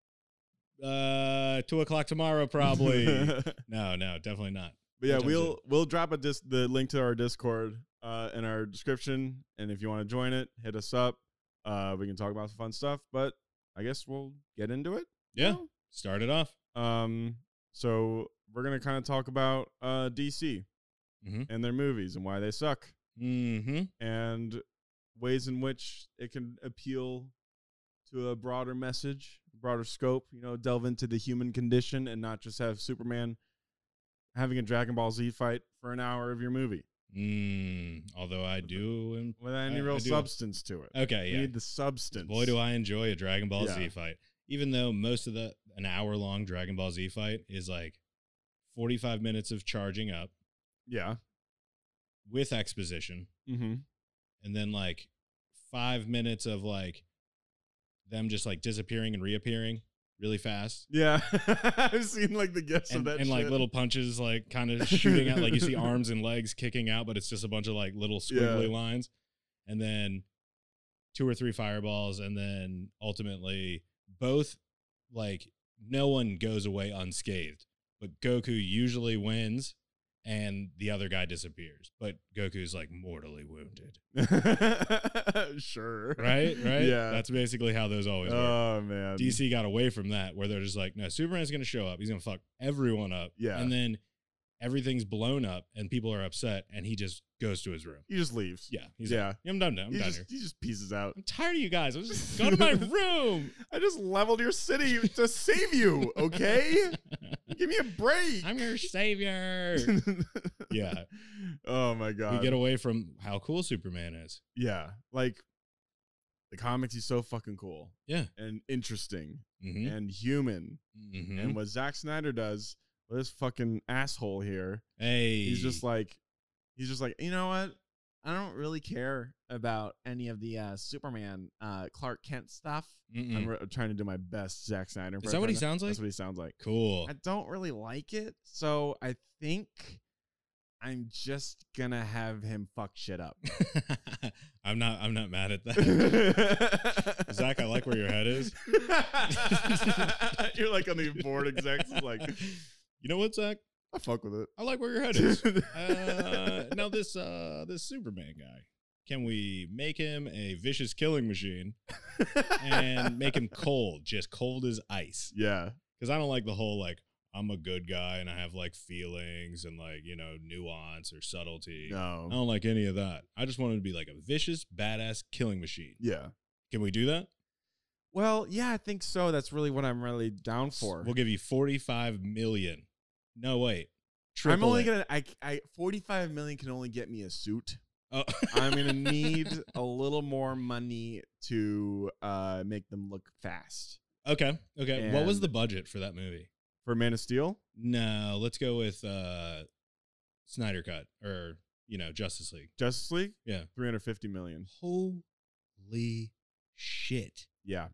Speaker 1: uh two o'clock tomorrow, probably. no, no, definitely not.
Speaker 2: But yeah,
Speaker 1: What time's
Speaker 2: we'll
Speaker 1: it?
Speaker 2: we'll drop a dis- the link to our Discord uh, in our description, and if you want to join it, hit us up. Uh, we can talk about some fun stuff. But I guess we'll get into it.
Speaker 1: Yeah.
Speaker 2: now.
Speaker 1: Start it off.
Speaker 2: Um. So we're gonna kind of talk about uh D C
Speaker 1: Mm-hmm.
Speaker 2: and their movies and why they suck,
Speaker 1: Mm-hmm.
Speaker 2: and ways in which it can appeal to a broader message, broader scope. You know, delve into the human condition and not just have Superman having a Dragon Ball Z fight for an hour of your movie
Speaker 1: Mm. Although I do. Im-
Speaker 2: without any
Speaker 1: I-
Speaker 2: real
Speaker 1: I do-
Speaker 2: substance to it.
Speaker 1: Okay,
Speaker 2: You
Speaker 1: yeah.
Speaker 2: need the substance.
Speaker 1: Boy, do I enjoy a Dragon Ball Z
Speaker 2: Yeah.
Speaker 1: fight. Even though most of the an hour long Dragon Ball Z fight is like forty-five minutes of charging up
Speaker 2: Yeah.
Speaker 1: with exposition,
Speaker 2: Mm-hmm.
Speaker 1: and then like five minutes of like them just like disappearing and reappearing really fast.
Speaker 2: Yeah. I've seen like the gifts
Speaker 1: And,
Speaker 2: of that
Speaker 1: and like
Speaker 2: shit.
Speaker 1: little punches like kind of shooting out, like you see arms and legs kicking out, but it's just a bunch of like little squiggly
Speaker 2: Yeah.
Speaker 1: lines, and then two or three fireballs, and then ultimately both, like, no one goes away unscathed, but Goku usually wins and the other guy disappears, but Goku's like mortally wounded.
Speaker 2: Sure.
Speaker 1: Right? Right?
Speaker 2: Yeah.
Speaker 1: That's basically how those always work.
Speaker 2: Oh man.
Speaker 1: D C got away from that, where they're just like, no, Superman's going to show up. He's going to fuck everyone up.
Speaker 2: Yeah.
Speaker 1: And then everything's blown up and people are upset and he just goes to his room.
Speaker 2: He just leaves.
Speaker 1: Yeah. He's
Speaker 2: Yeah.
Speaker 1: like, I'm done now. I'm
Speaker 2: he
Speaker 1: done
Speaker 2: just
Speaker 1: here.
Speaker 2: he just pieces out.
Speaker 1: I'm tired of you guys. Let's just go to my room.
Speaker 2: I just leveled your city to save you, okay? Give me a break.
Speaker 1: I'm your savior. Yeah.
Speaker 2: Oh my god.
Speaker 1: We get away from how cool Superman is.
Speaker 2: Yeah. Like the comics, he's so fucking cool.
Speaker 1: Yeah.
Speaker 2: And interesting
Speaker 1: Mm-hmm.
Speaker 2: and human.
Speaker 1: Mm-hmm.
Speaker 2: And what Zack Snyder does with this fucking asshole here,
Speaker 1: Hey.
Speaker 2: he's just like, he's just like, you know what? I don't really care about any of the uh, Superman, uh, Clark Kent stuff.
Speaker 1: Mm-mm.
Speaker 2: I'm re- trying to do my best Zack Snyder.
Speaker 1: Is that what he
Speaker 2: impression.
Speaker 1: sounds like?
Speaker 2: That's what he sounds like.
Speaker 1: Cool.
Speaker 2: I don't really like it, so I think I'm just gonna have him fuck shit up.
Speaker 1: I'm not. I'm not mad at that. Zach, I like where your head is.
Speaker 2: You're like on the board execs, like,
Speaker 1: You know what, Zach?
Speaker 2: I fuck with it.
Speaker 1: I like where your head is. Uh, now this uh, this Superman guy, can we make him a vicious killing machine and make him cold, just cold as ice?
Speaker 2: Yeah,
Speaker 1: Because I don't like the whole like I'm a good guy and I have like feelings and like, you know, nuance or subtlety. I
Speaker 2: no,
Speaker 1: don't like any of that. I just want him to be like a vicious, badass killing machine.
Speaker 2: yeah.
Speaker 1: Can we do that?
Speaker 2: Well, yeah, I think so. That's really what I'm really down for.
Speaker 1: We'll give you forty-five million. No, wait.
Speaker 2: I'm only
Speaker 1: Triple
Speaker 2: gonna. I, I forty-five million can only get me a suit.
Speaker 1: it. Oh.
Speaker 2: I'm gonna need a little more money to uh make them look fast.
Speaker 1: Okay. Okay. What was
Speaker 2: And-
Speaker 1: the budget for that movie?
Speaker 2: For Man of Steel,
Speaker 1: No, let's go with uh Snyder Cut or, you know, Justice League.
Speaker 2: Justice League,
Speaker 1: Yeah.
Speaker 2: three hundred fifty million.
Speaker 1: Holy shit.
Speaker 2: Yeah.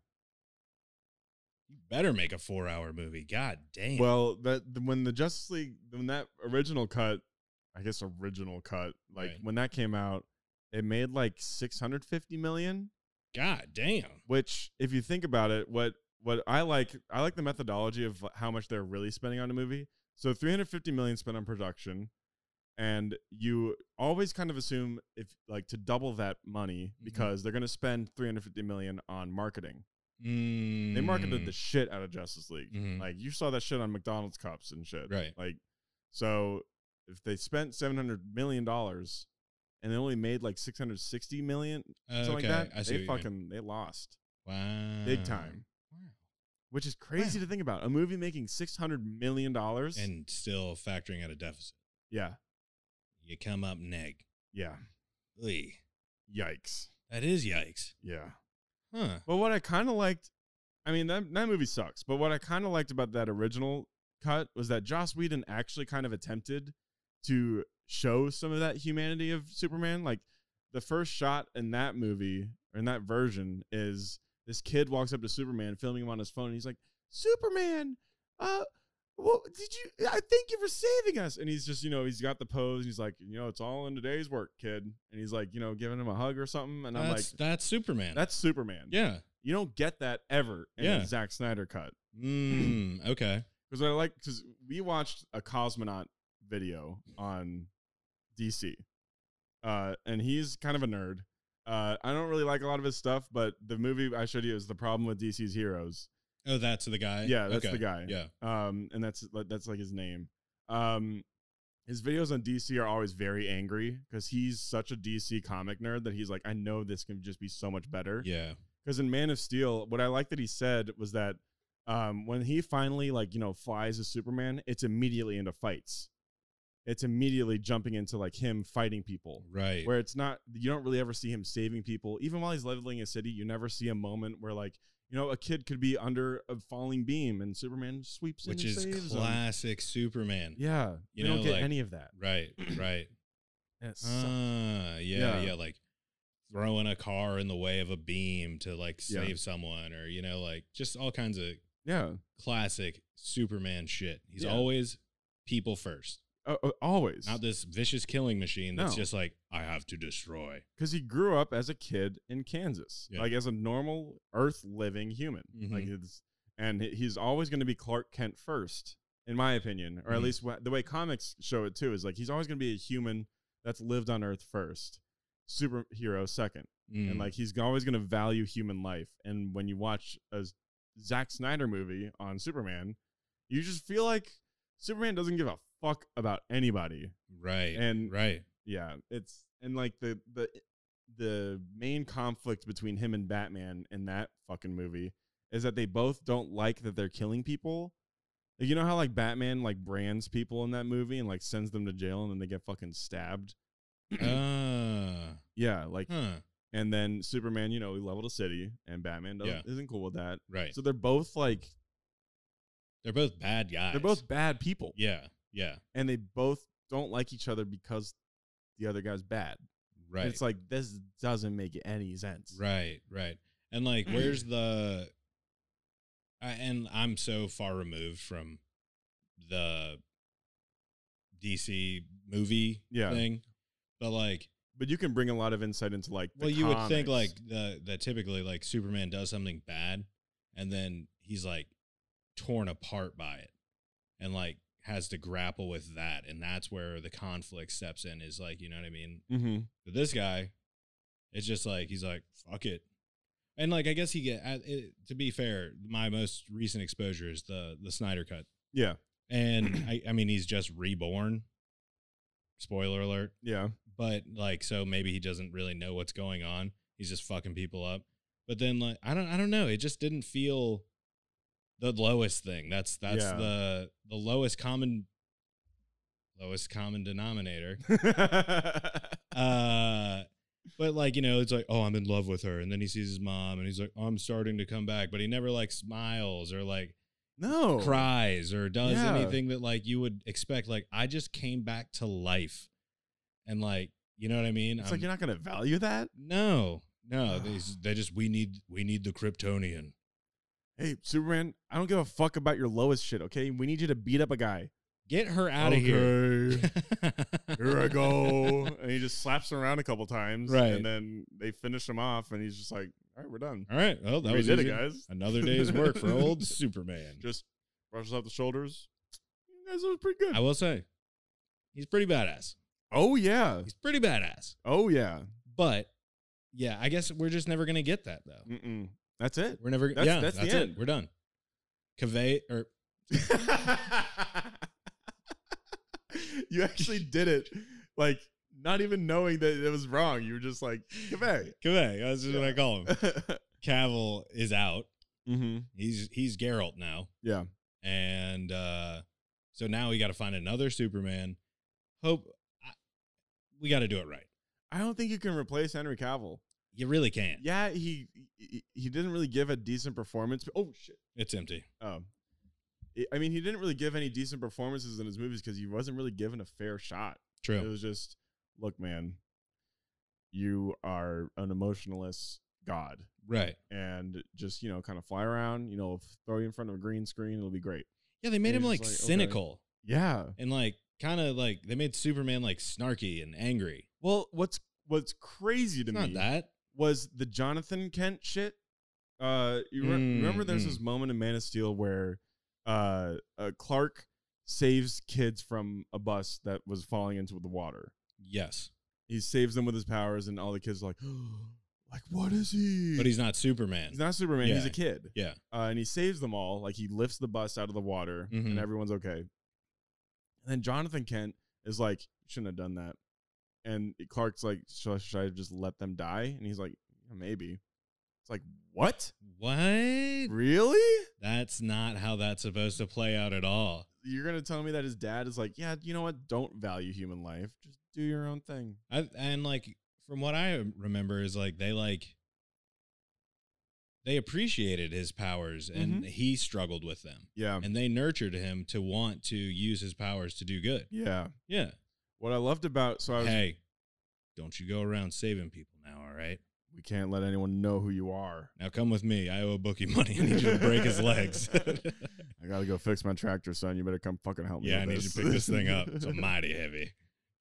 Speaker 1: You better make a four hour movie. God damn.
Speaker 2: Well, that when the Justice League, when that original cut, I guess original cut, like
Speaker 1: Right.
Speaker 2: when that came out, it made like six hundred fifty million.
Speaker 1: God damn.
Speaker 2: Which, if you think about it, what what I like, I like the methodology of how much they're really spending on a movie. So three hundred fifty million spent on production, and you always kind of assume if like to double that money
Speaker 1: Mhm.
Speaker 2: because they're going to spend three hundred fifty million on marketing.
Speaker 1: Mm.
Speaker 2: They marketed the shit out of Justice League.
Speaker 1: Mhm.
Speaker 2: Like you saw that shit on McDonald's cups and shit.
Speaker 1: Right.
Speaker 2: Like, so if they spent seven hundred million dollars and they only made like six hundred sixty million, something
Speaker 1: Okay,
Speaker 2: like that,
Speaker 1: I see
Speaker 2: they
Speaker 1: what you mean.
Speaker 2: fucking they lost
Speaker 1: Wow.
Speaker 2: big time.
Speaker 1: Wow.
Speaker 2: Which is crazy
Speaker 1: Wow.
Speaker 2: to think about. A movie making six hundred million dollars.
Speaker 1: And still factoring at a deficit.
Speaker 2: Yeah.
Speaker 1: You come up neg.
Speaker 2: Yeah.
Speaker 1: Oy.
Speaker 2: Yikes.
Speaker 1: That is yikes.
Speaker 2: Yeah.
Speaker 1: Huh.
Speaker 2: But what I kind of liked, I mean, that, that movie sucks. But what I kind of liked about that original cut was that Joss Whedon actually kind of attempted to show some of that humanity of Superman. Like the first shot in that movie or in that version is this kid walks up to Superman, filming him on his phone. And he's like, Superman, uh, well, did you? I thank you for saving us. And he's just, you know, he's got the pose. And he's like, you know, it's all in today's work, kid. And he's like, you know, giving him a hug or something. And I'm like,
Speaker 1: That's that's Superman.
Speaker 2: that's Superman.
Speaker 1: yeah.
Speaker 2: You don't get that ever in
Speaker 1: Yeah.
Speaker 2: the Zack Snyder cut.
Speaker 1: Mm, okay.
Speaker 2: Because I like, because we watched a cosmonaut video on D C, uh, and he's kind of a nerd. Uh, I don't really like a lot of his stuff, but the movie I showed you is The Problem with D C's Heroes.
Speaker 1: Oh, that's the guy.
Speaker 2: Yeah, that's
Speaker 1: Okay.
Speaker 2: the guy.
Speaker 1: Yeah.
Speaker 2: Um, and that's that's like his name. Um, his videos on D C are always very angry because he's such a D C comic nerd that he's like, I know this can just be so much better.
Speaker 1: Yeah.
Speaker 2: Because in Man of Steel, what I like that he said was that um, when he finally like you know flies as Superman, it's immediately into fights. It's immediately jumping into like him fighting people.
Speaker 1: Right.
Speaker 2: Where it's not, you don't really ever see him saving people. Even while he's leveling a city, you never see a moment where like, you know, a kid could be under a falling beam and Superman sweeps
Speaker 1: Which
Speaker 2: in and
Speaker 1: is
Speaker 2: saves him.
Speaker 1: classic Superman.
Speaker 2: Yeah.
Speaker 1: You
Speaker 2: You
Speaker 1: know,
Speaker 2: don't get
Speaker 1: like-
Speaker 2: any of that.
Speaker 1: Right. Right.
Speaker 2: And it sucks.
Speaker 1: Ah, yeah,
Speaker 2: Yeah.
Speaker 1: yeah. Like throwing a car in the way of a beam to like
Speaker 2: Yeah.
Speaker 1: save someone, or, you know, like just all kinds of
Speaker 2: Yeah.
Speaker 1: classic Superman shit. He's
Speaker 2: Yeah.
Speaker 1: always people first.
Speaker 2: Uh, uh, always.
Speaker 1: Not this vicious killing machine that's
Speaker 2: No.
Speaker 1: just like, I have to destroy.
Speaker 2: Because he grew up as a kid in Kansas,
Speaker 1: Yeah.
Speaker 2: like as a normal Earth living human.
Speaker 1: Mhm.
Speaker 2: Like it's, and he- he's always going to be Clark Kent first, in my opinion, or at
Speaker 1: Mhm.
Speaker 2: least wh- the way comics show it too is like he's always going to be a human that's lived on Earth first, superhero second,
Speaker 1: Mm.
Speaker 2: and like he's always going to value human life. And when you watch a Zack Snyder movie on Superman, you just feel like Superman doesn't give a fuck about anybody.
Speaker 1: right.
Speaker 2: and-
Speaker 1: right.
Speaker 2: Yeah, it's and like the the the main conflict between him and Batman in that fucking movie is that they both don't like that they're killing people. Like, you know how like Batman like brands people in that movie and like sends them to jail and then they get fucking stabbed.
Speaker 1: Ah.
Speaker 2: Yeah, like
Speaker 1: Huh.
Speaker 2: and then Superman, you know, he leveled a city and Batman doesn't,
Speaker 1: Yeah.
Speaker 2: isn't cool with that.
Speaker 1: Right.
Speaker 2: So they're both like
Speaker 1: They're both bad guys.
Speaker 2: they're both bad people.
Speaker 1: Yeah. Yeah.
Speaker 2: And they both don't like each other because the other guy's bad.
Speaker 1: Right.
Speaker 2: And it's like this doesn't make any sense.
Speaker 1: Right, right. And like, where's the? I, and I'm so far removed from the D C movie
Speaker 2: Yeah.
Speaker 1: thing, but like,
Speaker 2: But you can bring a lot of insight into like the
Speaker 1: well, you would think
Speaker 2: comics.
Speaker 1: like the that typically like Superman does something bad, and then he's like torn apart by it, and like has to grapple with that, and that's where the conflict steps in. Is like, you know what I mean?
Speaker 2: Mhm.
Speaker 1: But this guy, it's just like he's like, fuck it. And like, I guess he get uh, it, to be fair, my most recent exposure is the the Snyder cut,
Speaker 2: Yeah.
Speaker 1: and I, I mean he's just reborn. Spoiler alert.
Speaker 2: Yeah.
Speaker 1: But like, so maybe he doesn't really know what's going on. He's just fucking people up. But then like, I don't I don't know. It just didn't feel the lowest thing. That's that's
Speaker 2: Yeah.
Speaker 1: the the lowest common lowest common denominator. Uh, but like, you know, it's like, oh, I'm in love with her, and then he sees his mom, and he's like, oh, I'm starting to come back, but he never like smiles or like
Speaker 2: no.
Speaker 1: cries or does
Speaker 2: Yeah.
Speaker 1: anything that like you would expect. Like, I just came back to life, and like, you know what I mean?
Speaker 2: It's
Speaker 1: I'm-
Speaker 2: like you're not gonna value that.
Speaker 1: no, no, they, s- they just we need we need the Kryptonian.
Speaker 2: Hey, Superman, I don't give a fuck about your lowest shit. Okay, we need you to beat up a guy.
Speaker 1: Get her out of here.
Speaker 2: Here I go. And he just slaps him around a couple times,
Speaker 1: Right.
Speaker 2: And then they finish him off, and he's just like, "All right, we're done.
Speaker 1: All right, well, that
Speaker 2: we
Speaker 1: was
Speaker 2: did
Speaker 1: easy.
Speaker 2: it, guys.
Speaker 1: Another day's work for old Superman.
Speaker 2: Just brushes off the shoulders. You guys look pretty good.
Speaker 1: I will say, he's pretty badass.
Speaker 2: oh yeah.
Speaker 1: He's pretty badass.
Speaker 2: Oh yeah.
Speaker 1: But yeah, I guess we're just never gonna get that though.
Speaker 2: Mm-mm. That's it.
Speaker 1: We're never.
Speaker 2: That's-
Speaker 1: yeah,
Speaker 2: that's
Speaker 1: that's,
Speaker 2: the
Speaker 1: it.
Speaker 2: end.
Speaker 1: We're done. Convey or
Speaker 2: You actually did it, like not even knowing that it was wrong. You were just like, "Convey."
Speaker 1: convey. That's just what I call him.
Speaker 2: mm-hmm.
Speaker 1: Cavill is out. He's he's Geralt now,
Speaker 2: Yeah.
Speaker 1: and uh, so now we got to find another Superman. Hope I, we got to do it right.
Speaker 2: I don't think you can replace Henry Cavill.
Speaker 1: You really can't.
Speaker 2: Yeah, he he, he didn't really give a decent performance. Oh shit.
Speaker 1: It's empty.
Speaker 2: Um, I- I mean, he didn't really give any decent performances in his movies because he wasn't really given a fair shot. It
Speaker 1: True.
Speaker 2: was just, look, man, you are an emotionless god,
Speaker 1: Right.
Speaker 2: and just, you know, kind of fly around, you know, throw you in front of a green screen, it'll be great.
Speaker 1: Yeah, they made
Speaker 2: And
Speaker 1: him
Speaker 2: you're
Speaker 1: like,
Speaker 2: just like, okay.
Speaker 1: cynical
Speaker 2: Yeah.
Speaker 1: and like kind of like they made Superman like snarky and angry.
Speaker 2: Well, what's what's crazy to
Speaker 1: It's
Speaker 2: me
Speaker 1: not that.
Speaker 2: was the Jonathan Kent shit. Uh, you re-
Speaker 1: Mm,
Speaker 2: remember there's
Speaker 1: mm.
Speaker 2: this moment in Man of Steel where uh, uh, Clark saves kids from a bus that was falling into the water.
Speaker 1: Yes.
Speaker 2: He saves them with his powers, and all the kids are like, like, what is he?
Speaker 1: But he's not Superman.
Speaker 2: He's not Superman. He's
Speaker 1: Yeah.
Speaker 2: a kid.
Speaker 1: Yeah.
Speaker 2: Uh, and he saves them all. Like, he lifts the bus out of the water,
Speaker 1: Mhm.
Speaker 2: and everyone's okay. And then Jonathan Kent is like, you shouldn't have done that. And Clark's like, should I, should I just let them die? And he's like, yeah, maybe. It's like, what?
Speaker 1: What?
Speaker 2: Really?
Speaker 1: That's not how that's supposed to play out at all.
Speaker 2: You're going to tell me that his dad is like, yeah, you know what? Don't value human life. Just do your own thing.
Speaker 1: I, and like from what I remember is like they like they appreciated his powers and he struggled with them.
Speaker 2: Yeah.
Speaker 1: And they nurtured him to want to use his powers to do good.
Speaker 2: Yeah.
Speaker 1: Yeah.
Speaker 2: What I loved about, so I was,
Speaker 1: Hey, don't you go around saving people now, all right?
Speaker 2: we can't let anyone know who you are.
Speaker 1: Now come with me. I owe a bookie money. I need you to break his legs.
Speaker 2: I got to go fix my tractor, son. You better come fucking help me.
Speaker 1: Yeah, I
Speaker 2: with
Speaker 1: need
Speaker 2: this.
Speaker 1: you to pick this thing up. It's mighty heavy.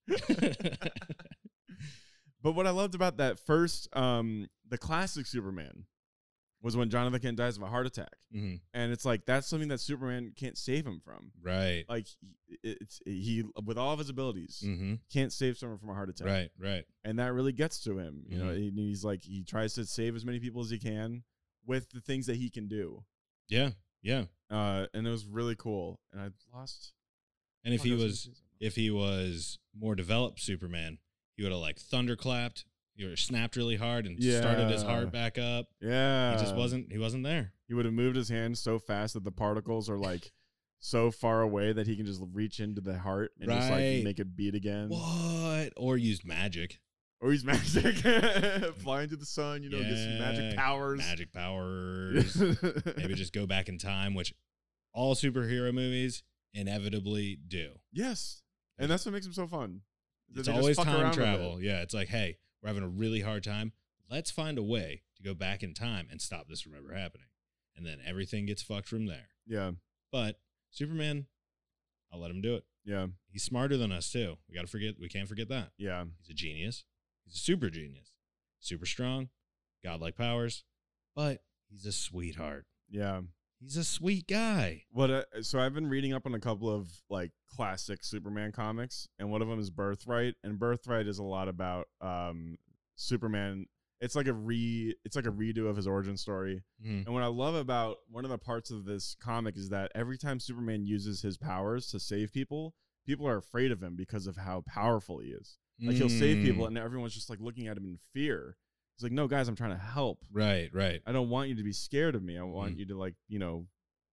Speaker 2: But what I loved about that first, um, the classic Superman, was when Jonathan Kent dies of a heart attack,
Speaker 1: hmm
Speaker 2: and it's like that's something that Superman can't save him from.
Speaker 1: Right.
Speaker 2: Like he- it's he with all of his abilities
Speaker 1: hmm
Speaker 2: can't save someone from a heart attack.
Speaker 1: Right. Right.
Speaker 2: And that really gets to him. You know,
Speaker 1: Mhm.
Speaker 2: he, he's like he tries to save as many people as he can with the things that he can do.
Speaker 1: Yeah. Yeah.
Speaker 2: Uh, and it was really cool. And I lost.
Speaker 1: And if
Speaker 2: fuck,
Speaker 1: he
Speaker 2: I gonna
Speaker 1: was
Speaker 2: say something.
Speaker 1: if he was more developed Superman, he would have like thunderclapped, he would have snapped really hard and started his
Speaker 2: Yeah.
Speaker 1: heart back up.
Speaker 2: Yeah,
Speaker 1: He just wasn't he wasn't there.
Speaker 2: He would have moved his hand so fast that the particles are like so far away that he can just reach into the heart and just
Speaker 1: Right.
Speaker 2: like make it beat again.
Speaker 1: What? Or used magic.
Speaker 2: Or he's magic, flying to the sun. You know, get some magic
Speaker 1: Yeah,
Speaker 2: powers.
Speaker 1: Magic powers. Maybe just go back in time, which all superhero movies inevitably do.
Speaker 2: Yes, and that's what makes him so fun. that
Speaker 1: It's
Speaker 2: they just
Speaker 1: always
Speaker 2: fuck
Speaker 1: time
Speaker 2: around with
Speaker 1: travel.
Speaker 2: it.
Speaker 1: Yeah, it's like, hey, we're having a really hard time. Let's find a way to go back in time and stop this from ever happening. And then everything gets fucked from there.
Speaker 2: Yeah,
Speaker 1: But Superman, I'll let him do it.
Speaker 2: yeah,
Speaker 1: He's smarter than us too. We got to forget. We can't forget that.
Speaker 2: yeah.
Speaker 1: He's a genius. He's a super genius. Super strong, godlike powers, but he's a sweetheart.
Speaker 2: Yeah.
Speaker 1: He's a sweet guy.
Speaker 2: What? Uh, so I've been reading up on a couple of like classic Superman comics, and one of them is Birthright, and Birthright is a lot about um, Superman. It's like a re. It's like a redo of his origin story.
Speaker 1: Mhm.
Speaker 2: And what I love about one of the parts of this comic is that every time Superman uses his powers to save people, people are afraid of him because of how powerful he is. Like he'll save people,
Speaker 1: Mm.
Speaker 2: and everyone's just like looking at him in fear. He's like, "No, guys, I'm trying to help.
Speaker 1: Right, right.
Speaker 2: I don't want you to be scared of me. I want
Speaker 1: Mm.
Speaker 2: you to like, you know,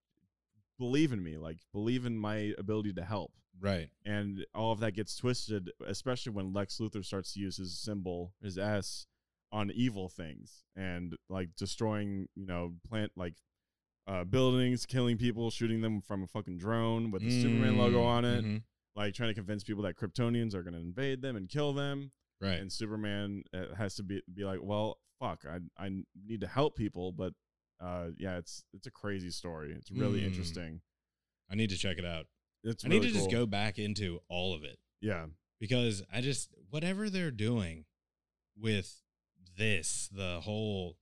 Speaker 2: believe in me. Like, believe in my ability to help."
Speaker 1: Right.
Speaker 2: And all of that gets twisted, especially when Lex Luthor starts to use his symbol, his S, on evil things and like destroying, you know, plant like uh, buildings, killing people, shooting them from a fucking drone with the Superman logo on it,
Speaker 1: Mhm.
Speaker 2: like trying to convince people that Kryptonians are going to invade them and kill them.
Speaker 1: Right.
Speaker 2: And Superman uh, has to be be like, well, fuck, I I need to help people, but uh, yeah, it's it's a crazy story. It's really
Speaker 1: Mm.
Speaker 2: interesting.
Speaker 1: I need to check it out.
Speaker 2: It's
Speaker 1: I need
Speaker 2: really
Speaker 1: to just
Speaker 2: cool.
Speaker 1: go back into all of it
Speaker 2: Yeah,
Speaker 1: because I just, whatever they're doing with this, the whole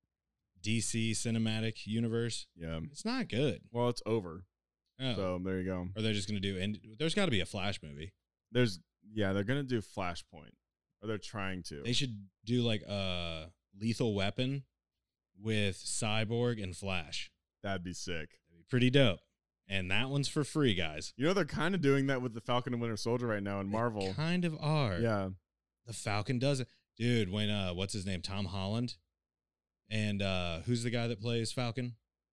Speaker 1: D C cinematic universe,
Speaker 2: yeah.
Speaker 1: it's not good.
Speaker 2: Well, it's over.
Speaker 1: Oh.
Speaker 2: So there you go.
Speaker 1: Or they're just going to do, and there's got to be a Flash movie.
Speaker 2: There's yeah, they're gonna do Flashpoint, or they're trying to.
Speaker 1: They should do like a Lethal Weapon with Cyborg and Flash.
Speaker 2: That'd be sick.
Speaker 1: That'd be pretty dope. And that one's for free, guys.
Speaker 2: You know they're kind of doing that with the Falcon and Winter Soldier right now in Marvel.
Speaker 1: They kind of are.
Speaker 2: Yeah,
Speaker 1: The Falcon does it. Dude, when, uh, what's his name? Tom Holland. And uh, who's the guy that plays Falcon?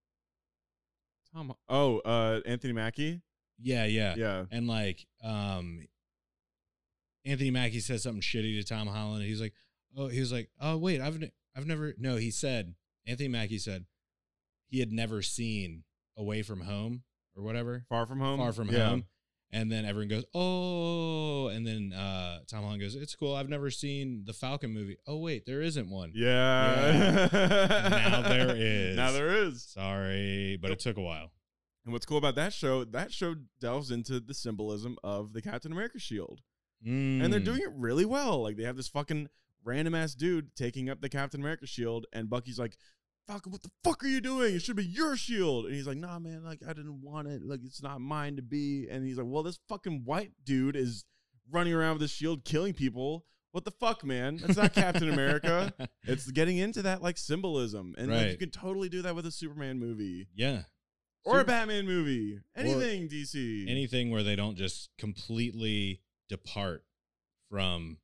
Speaker 2: Tom. Oh, uh, Anthony Mackie.
Speaker 1: Yeah, yeah.
Speaker 2: Yeah,
Speaker 1: And like, um, Anthony Mackie says something shitty to Tom Holland. And he's like, oh, he was like, oh, wait, I've, ne- I've never, no, he said, Anthony Mackie said he had never seen Away from Home or whatever.
Speaker 2: Far From Home.
Speaker 1: Far From
Speaker 2: yeah.
Speaker 1: Home. And then everyone goes, oh, and then uh, Tom Holland goes, it's cool. I've never seen the Falcon movie. Oh, wait, there isn't one.
Speaker 2: Yeah.
Speaker 1: Now there is.
Speaker 2: Now there is.
Speaker 1: Sorry, but it took a while.
Speaker 2: And what's cool about that show, that show delves into the symbolism of the Captain America shield.
Speaker 1: Mm.
Speaker 2: And they're doing it really well. Like, they have this fucking random-ass dude taking up the Captain America shield, and Bucky's like, Falcon, what the fuck are you doing? It should be your shield. And he's like, nah, man, like, I didn't want it. Like, it's not mine to be. And he's like, well, this fucking white dude is running around with his shield killing people. What the fuck, man? That's not Captain America. It's getting into that, like, symbolism. And
Speaker 1: right.
Speaker 2: like, you can totally do that with a Superman movie.
Speaker 1: Yeah.
Speaker 2: Or a Batman movie. Anything,
Speaker 1: or
Speaker 2: D C.
Speaker 1: Anything where they don't just completely depart from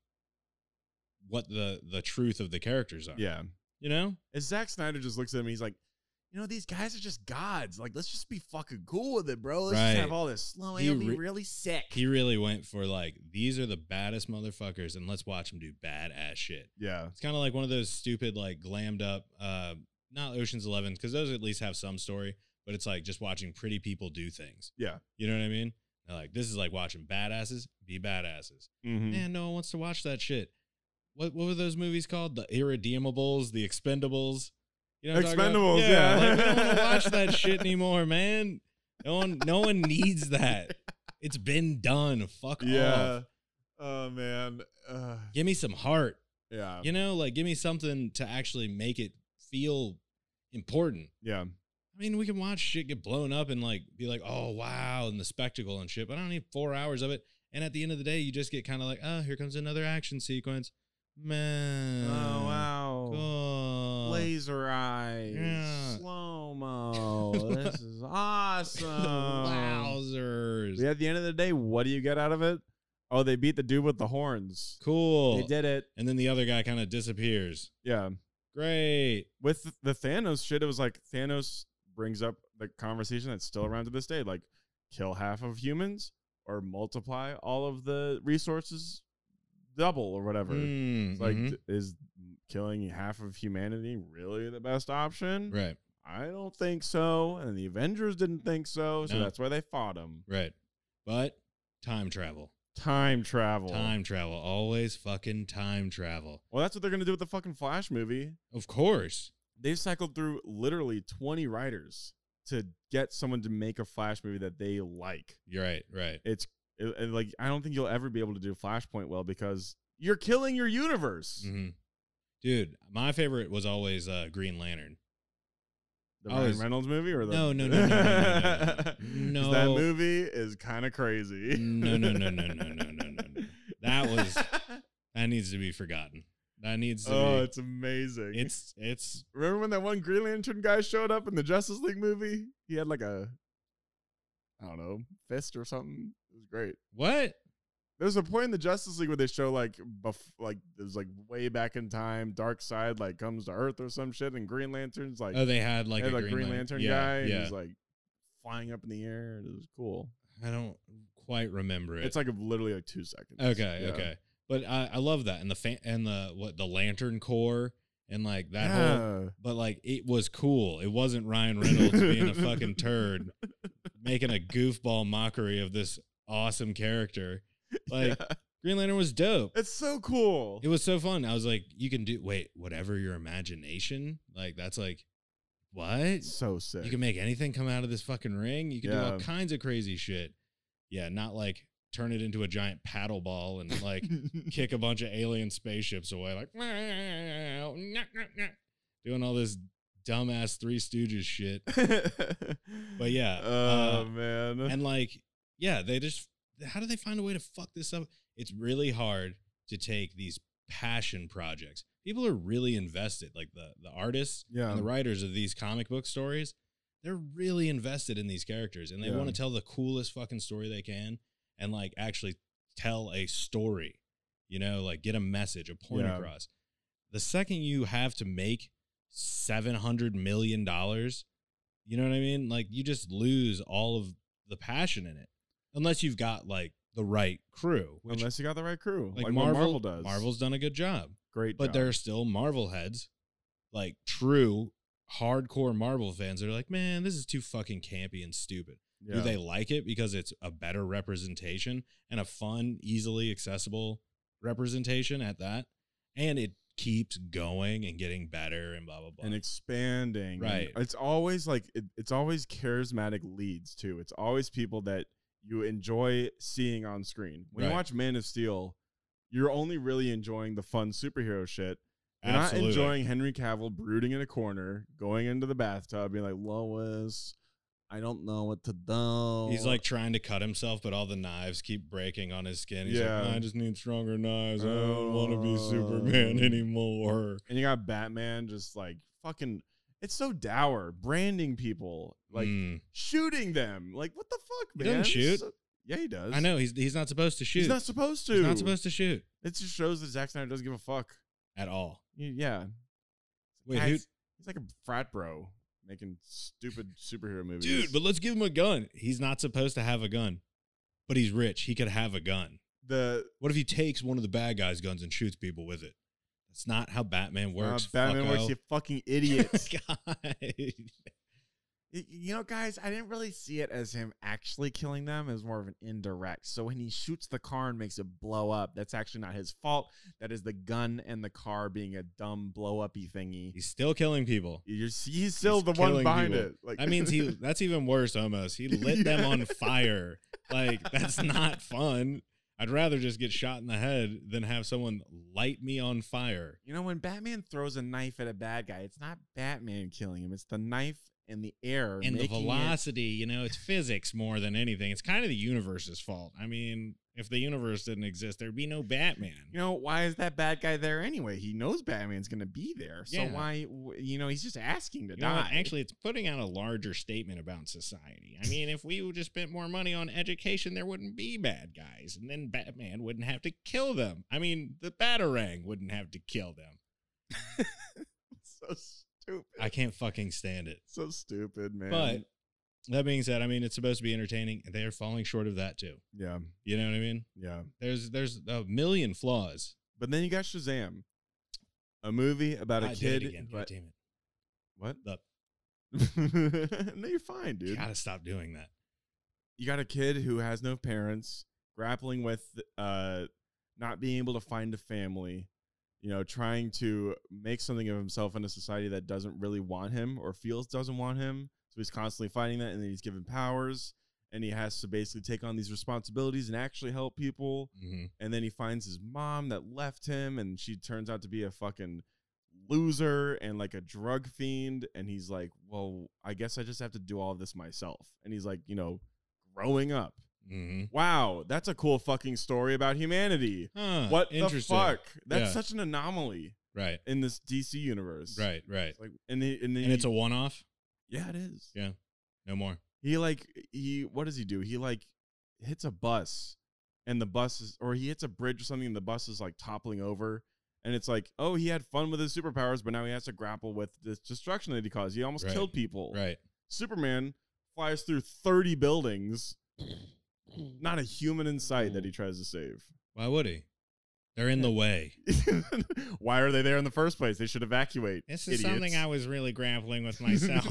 Speaker 1: what the, the truth of the characters are.
Speaker 2: Yeah.
Speaker 1: You know?
Speaker 2: As Zack Snyder just looks at him, he's like, you know, these guys are just gods. Like, let's just be fucking cool with it, bro. Let's
Speaker 1: right.
Speaker 2: just have all this slow.
Speaker 1: He
Speaker 2: It'll be
Speaker 1: re-
Speaker 2: really sick.
Speaker 1: He really went for, like, these are the baddest motherfuckers, and let's watch them do badass shit.
Speaker 2: Yeah.
Speaker 1: It's kind of like one of those stupid, like, glammed up, uh, not Ocean's Eleven, because those at least have some story, but it's like just watching pretty people do things.
Speaker 2: Yeah.
Speaker 1: You know what I mean? They're like, this is like watching badasses be badasses.
Speaker 2: Mm-hmm.
Speaker 1: Man, no one wants to watch that shit. What what were those movies called? The Irredeemables, The Expendables. You know what I'm talking about?
Speaker 2: Expendables, yeah.
Speaker 1: yeah. Like, we don't want to watch that shit anymore, man. No one, no one needs that. It's been done. Fuck
Speaker 2: Yeah.
Speaker 1: off.
Speaker 2: Oh, man. Uh,
Speaker 1: Give me some heart.
Speaker 2: yeah.
Speaker 1: You know, like give me something to actually make it feel important.
Speaker 2: Yeah.
Speaker 1: I mean, we can watch shit get blown up and like be like, oh wow, and the spectacle and shit. But I don't need four hours of it. And at the end of the day, you just get kind of like, oh, here comes another action sequence. Man.
Speaker 2: Oh, wow.
Speaker 1: Cool.
Speaker 2: Laser eyes.
Speaker 1: Yeah.
Speaker 2: Slow-mo. This is awesome.
Speaker 1: Wowzers.
Speaker 2: Yeah, at the end of the day, what do you get out of it? Oh, they beat the dude with the horns.
Speaker 1: Cool.
Speaker 2: They did it.
Speaker 1: And then the other guy kind of disappears.
Speaker 2: Yeah.
Speaker 1: Great.
Speaker 2: With the Thanos shit, it was like Thanos brings up the conversation that's still around to this day. Like, kill half of humans or multiply all of the resources double or whatever.
Speaker 1: Mm,
Speaker 2: It's like,
Speaker 1: mhm.
Speaker 2: th- is killing half of humanity really the best option?
Speaker 1: Right.
Speaker 2: I don't think so. And the Avengers didn't think so. So
Speaker 1: No.
Speaker 2: that's why they fought him.
Speaker 1: Right. But time travel.
Speaker 2: Time travel.
Speaker 1: Time travel. Always fucking time travel.
Speaker 2: Well, that's what they're going to do with the fucking Flash movie.
Speaker 1: Of course.
Speaker 2: They've cycled through literally twenty writers to get someone to make a Flash movie that they like.
Speaker 1: You're right. Right.
Speaker 2: It's it, it, like, I don't think you'll ever be able to do Flashpoint well because you're killing your universe.
Speaker 1: Mm-hmm. Dude, my favorite was always uh, Green Lantern.
Speaker 2: The
Speaker 1: I
Speaker 2: Ryan
Speaker 1: was-
Speaker 2: Reynolds movie or the
Speaker 1: No, no, no, no, no, no, no, no.
Speaker 2: 'Cause
Speaker 1: No.
Speaker 2: that movie is kind of crazy.
Speaker 1: No, no, no, no, no, no, no, no, no. That was that needs to be forgotten. That needs to
Speaker 2: Oh,
Speaker 1: be.
Speaker 2: it's amazing.
Speaker 1: It's it's
Speaker 2: Remember when that one Green Lantern guy showed up in the Justice League movie? He had like a, I don't know, fist or something. It was great.
Speaker 1: what?
Speaker 2: There's a point in the Justice League where they show like, bef- like there's like way back in time, Dark Side like comes to Earth or some shit, and Green Lantern's like,
Speaker 1: Oh, they had like
Speaker 2: they had
Speaker 1: a
Speaker 2: like
Speaker 1: Green,
Speaker 2: Green
Speaker 1: Lantern,
Speaker 2: Lantern
Speaker 1: yeah,
Speaker 2: guy, and
Speaker 1: Yeah,
Speaker 2: he's like flying up in the air. And it was cool.
Speaker 1: I don't quite remember it.
Speaker 2: It's like a, literally like two seconds.
Speaker 1: okay,
Speaker 2: Yeah.
Speaker 1: okay, but I I love that and the fan and the what the Lantern Corps and like that whole.
Speaker 2: Yeah.
Speaker 1: But like it was cool. It wasn't Ryan Reynolds being a fucking turd, making a goofball mockery of this awesome character. Like
Speaker 2: Yeah.
Speaker 1: Green Lantern was dope.
Speaker 2: It's so cool.
Speaker 1: It was so fun. I was like, you can do wait, whatever your imagination. Like that's like what?
Speaker 2: It's so sick.
Speaker 1: You can make anything come out of this fucking ring. You can do all
Speaker 2: Yeah.
Speaker 1: kinds of crazy shit. Yeah, not like turn it into a giant paddle ball and like kick a bunch of alien spaceships away, like doing all this dumbass Three Stooges shit. But yeah,
Speaker 2: Oh
Speaker 1: uh,
Speaker 2: man.
Speaker 1: and like, yeah, they just how do they find a way to fuck this up? It's really hard to take these passion projects. People are really invested, like the the artists
Speaker 2: Yeah.
Speaker 1: and the writers of these comic book stories. They're really invested in these characters, and they
Speaker 2: Yeah.
Speaker 1: want to tell the coolest fucking story they can, and like actually tell a story. You know, like get a message, a point
Speaker 2: Yeah.
Speaker 1: across. The second you have to make seven hundred million dollars, you know what I mean? Like you just lose all of the passion in it, unless you've got like the right crew. Which,
Speaker 2: Unless you got the right crew,
Speaker 1: like,
Speaker 2: like,
Speaker 1: Marvel,
Speaker 2: what Marvel does.
Speaker 1: Marvel's done a good job,
Speaker 2: great,
Speaker 1: but
Speaker 2: job.
Speaker 1: there are still Marvel heads, like true hardcore Marvel fans that are like, man, this is too fucking campy and stupid.
Speaker 2: yeah.
Speaker 1: Do they like it because it's a better representation and a fun, easily accessible representation at that? And it keeps going and getting better and blah blah blah
Speaker 2: and expanding.
Speaker 1: Right.
Speaker 2: And it's always like it, it's always charismatic leads too. It's always people that you enjoy seeing on screen. When
Speaker 1: Right.
Speaker 2: you watch Man of Steel, you're only really enjoying the fun superhero shit. You're
Speaker 1: Absolutely.
Speaker 2: not enjoying Henry Cavill brooding in a corner, going into the bathtub, being like, Lois, I don't know what to do.
Speaker 1: He's like trying to cut himself, but all the knives keep breaking on his skin. He's
Speaker 2: Yeah.
Speaker 1: like, I just need stronger knives. I don't want to be
Speaker 2: Oh.
Speaker 1: Superman anymore.
Speaker 2: And you got Batman just like fucking, it's so dour, branding people, like
Speaker 1: Mm.
Speaker 2: shooting them. Like, what the fuck,
Speaker 1: He
Speaker 2: man?
Speaker 1: doesn't shoot.
Speaker 2: So- yeah, he does.
Speaker 1: I know he's he's not supposed to shoot.
Speaker 2: He's not supposed to.
Speaker 1: He's not supposed to shoot
Speaker 2: It just shows that Zack Snyder doesn't give a fuck.
Speaker 1: at all.
Speaker 2: Y- Yeah.
Speaker 1: Wait,
Speaker 2: Guys,
Speaker 1: who?
Speaker 2: he's like a frat bro making stupid superhero movies.
Speaker 1: Dude, but let's give him a gun. He's not supposed to have a gun, but he's rich. He could have a gun.
Speaker 2: the
Speaker 1: What if he takes one of the bad guys' guns and shoots people with it? That's not how Batman
Speaker 2: uh,
Speaker 1: works.
Speaker 2: Batman works, you fucking idiot.
Speaker 1: God.
Speaker 2: Y- You know, guys, I didn't really see it as him actually killing them. It was more of an indirect. So when he shoots the car and makes it blow up, that's actually not his fault. That is the gun and the car being a dumb blow-uppy thingy.
Speaker 1: He's still killing people.
Speaker 2: You're, he's still
Speaker 1: He's
Speaker 2: the one
Speaker 1: killing
Speaker 2: behind
Speaker 1: people.
Speaker 2: it. Like
Speaker 1: That means he. That's even worse. Almost, he lit them on fire. Like that's not fun. I'd rather just get shot in the head than have someone light me on fire.
Speaker 2: You know, when Batman throws a knife at a bad guy, it's not Batman killing him. It's the knife in the air.
Speaker 1: And the
Speaker 2: making it-
Speaker 1: velocity, you know, it's physics more than anything. It's kind of the universe's fault. I mean, if the universe didn't exist, there'd be no Batman.
Speaker 2: You know, why is that bad guy there anyway? He knows Batman's going to be there. So
Speaker 1: Yeah.
Speaker 2: why, w- you know, he's just asking to
Speaker 1: You know what?
Speaker 2: die.
Speaker 1: Actually, it's putting out a larger statement about society. I mean, if we just spent more money on education, there wouldn't be bad guys, and then Batman wouldn't have to kill them. I mean, the Batarang wouldn't have to kill them.
Speaker 2: so stupid.
Speaker 1: I can't fucking stand it.
Speaker 2: So stupid, man.
Speaker 1: But that being said, I mean, it's supposed to be entertaining, and they are falling short of that too.
Speaker 2: yeah,
Speaker 1: You know what I mean?
Speaker 2: yeah.
Speaker 1: There's there's a million flaws.
Speaker 2: But then you got Shazam, a movie about a
Speaker 1: I did
Speaker 2: kid.
Speaker 1: it again. God
Speaker 2: but-
Speaker 1: damn it.
Speaker 2: what?
Speaker 1: The,
Speaker 2: No, you're fine, dude.
Speaker 1: gotta stop doing that.
Speaker 2: You got a kid who has no parents, grappling with uh, not being able to find a family, you know, trying to make something of himself in a society that doesn't really want him or feels doesn't want him. So he's constantly fighting that, and then he's given powers, and he has to basically take on these responsibilities and actually help people.
Speaker 1: hmm
Speaker 2: And then he finds his mom that left him, and she turns out to be a fucking loser and like a drug fiend. And he's like, well, I guess I just have to do all this myself. And he's like, you know, growing up.
Speaker 1: hmm
Speaker 2: Wow, that's a cool fucking story about humanity.
Speaker 1: Huh,
Speaker 2: What the
Speaker 1: interesting.
Speaker 2: fuck? That's
Speaker 1: Yeah.
Speaker 2: such an anomaly
Speaker 1: Right,
Speaker 2: in this D C universe.
Speaker 1: right, right.
Speaker 2: It's like, and, he, and, then
Speaker 1: And it's
Speaker 2: he-
Speaker 1: a one-off.
Speaker 2: yeah, it is.
Speaker 1: Yeah, no more.
Speaker 2: He like he what does he do? He like hits a bus, and the bus is, or he hits a bridge or something, and the bus is like toppling over. And it's like, oh, he had fun with his superpowers, but now he has to grapple with this destruction that he caused. He almost
Speaker 1: Right.
Speaker 2: killed people.
Speaker 1: Right.
Speaker 2: Superman flies through thirty buildings, not a human in sight that he tries to save.
Speaker 1: Why would he? They're in the way.
Speaker 2: Why are they there in the first place? They should evacuate.
Speaker 1: This is
Speaker 2: idiots.
Speaker 1: something I was really grappling with myself.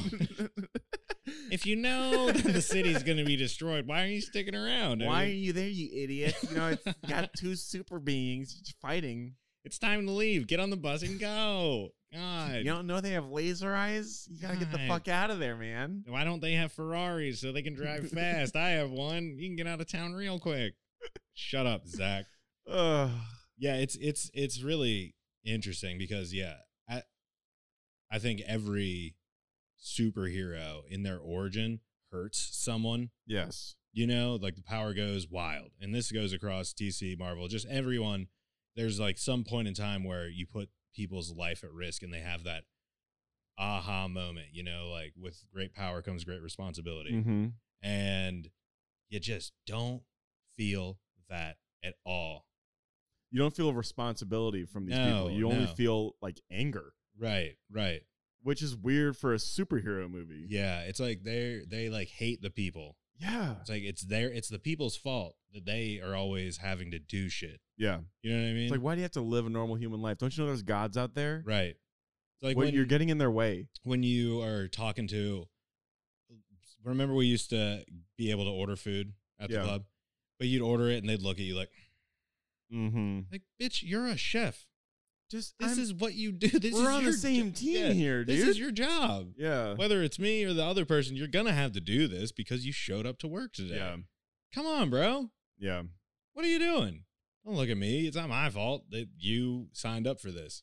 Speaker 1: If you know that the city's going to be destroyed, why are you sticking around?
Speaker 2: Why
Speaker 1: I
Speaker 2: are
Speaker 1: mean,
Speaker 2: you there, you idiot? You know, it's got two super beings fighting.
Speaker 1: it's time to leave. Get on the bus and go. God.
Speaker 2: You don't know they have laser eyes? You gotta get the
Speaker 1: God.
Speaker 2: fuck out of there, man.
Speaker 1: Why don't they have Ferraris so they can drive fast? I have one. You can get out of town real quick. Shut up, Zach.
Speaker 2: Ugh.
Speaker 1: Yeah, it's it's it's really interesting because yeah, I I think every superhero in their origin hurts someone.
Speaker 2: Yes.
Speaker 1: You know, like the power goes wild. And this goes across D C, Marvel, just everyone. There's like some point in time where you put people's life at risk and they have that aha moment, you know, like with great power comes great responsibility.
Speaker 2: Mm-hmm.
Speaker 1: And you just don't feel that at all.
Speaker 2: You don't feel responsibility from these
Speaker 1: No,
Speaker 2: people. You only
Speaker 1: no.
Speaker 2: feel like anger,
Speaker 1: Right, right.
Speaker 2: which is weird for a superhero movie.
Speaker 1: Yeah, it's like they they like hate the people.
Speaker 2: Yeah.
Speaker 1: It's like it's their it's the people's fault that they are always having to do shit.
Speaker 2: Yeah.
Speaker 1: You know what I mean?
Speaker 2: It's like, why do you have to live a normal human life? Don't you know there's gods out there?
Speaker 1: right. It's like
Speaker 2: What,
Speaker 1: when
Speaker 2: you're getting in their way.
Speaker 1: when you are talking to. Remember, we used to be able to order food at the
Speaker 2: Yeah.
Speaker 1: club, but you'd order it and they'd look at you like,
Speaker 2: Mm-hmm.
Speaker 1: like, bitch, you're a chef.
Speaker 2: just
Speaker 1: This
Speaker 2: I'm,
Speaker 1: is what you do. This
Speaker 2: we're
Speaker 1: is
Speaker 2: on
Speaker 1: your
Speaker 2: the same
Speaker 1: jo-
Speaker 2: team
Speaker 1: yeah,
Speaker 2: here, dude.
Speaker 1: This is your job.
Speaker 2: yeah.
Speaker 1: Whether it's me or the other person, you're gonna have to do this because you showed up to work today.
Speaker 2: Yeah.
Speaker 1: Come on, bro.
Speaker 2: Yeah.
Speaker 1: What are you doing? Don't look at me. It's not my fault that you signed up for this.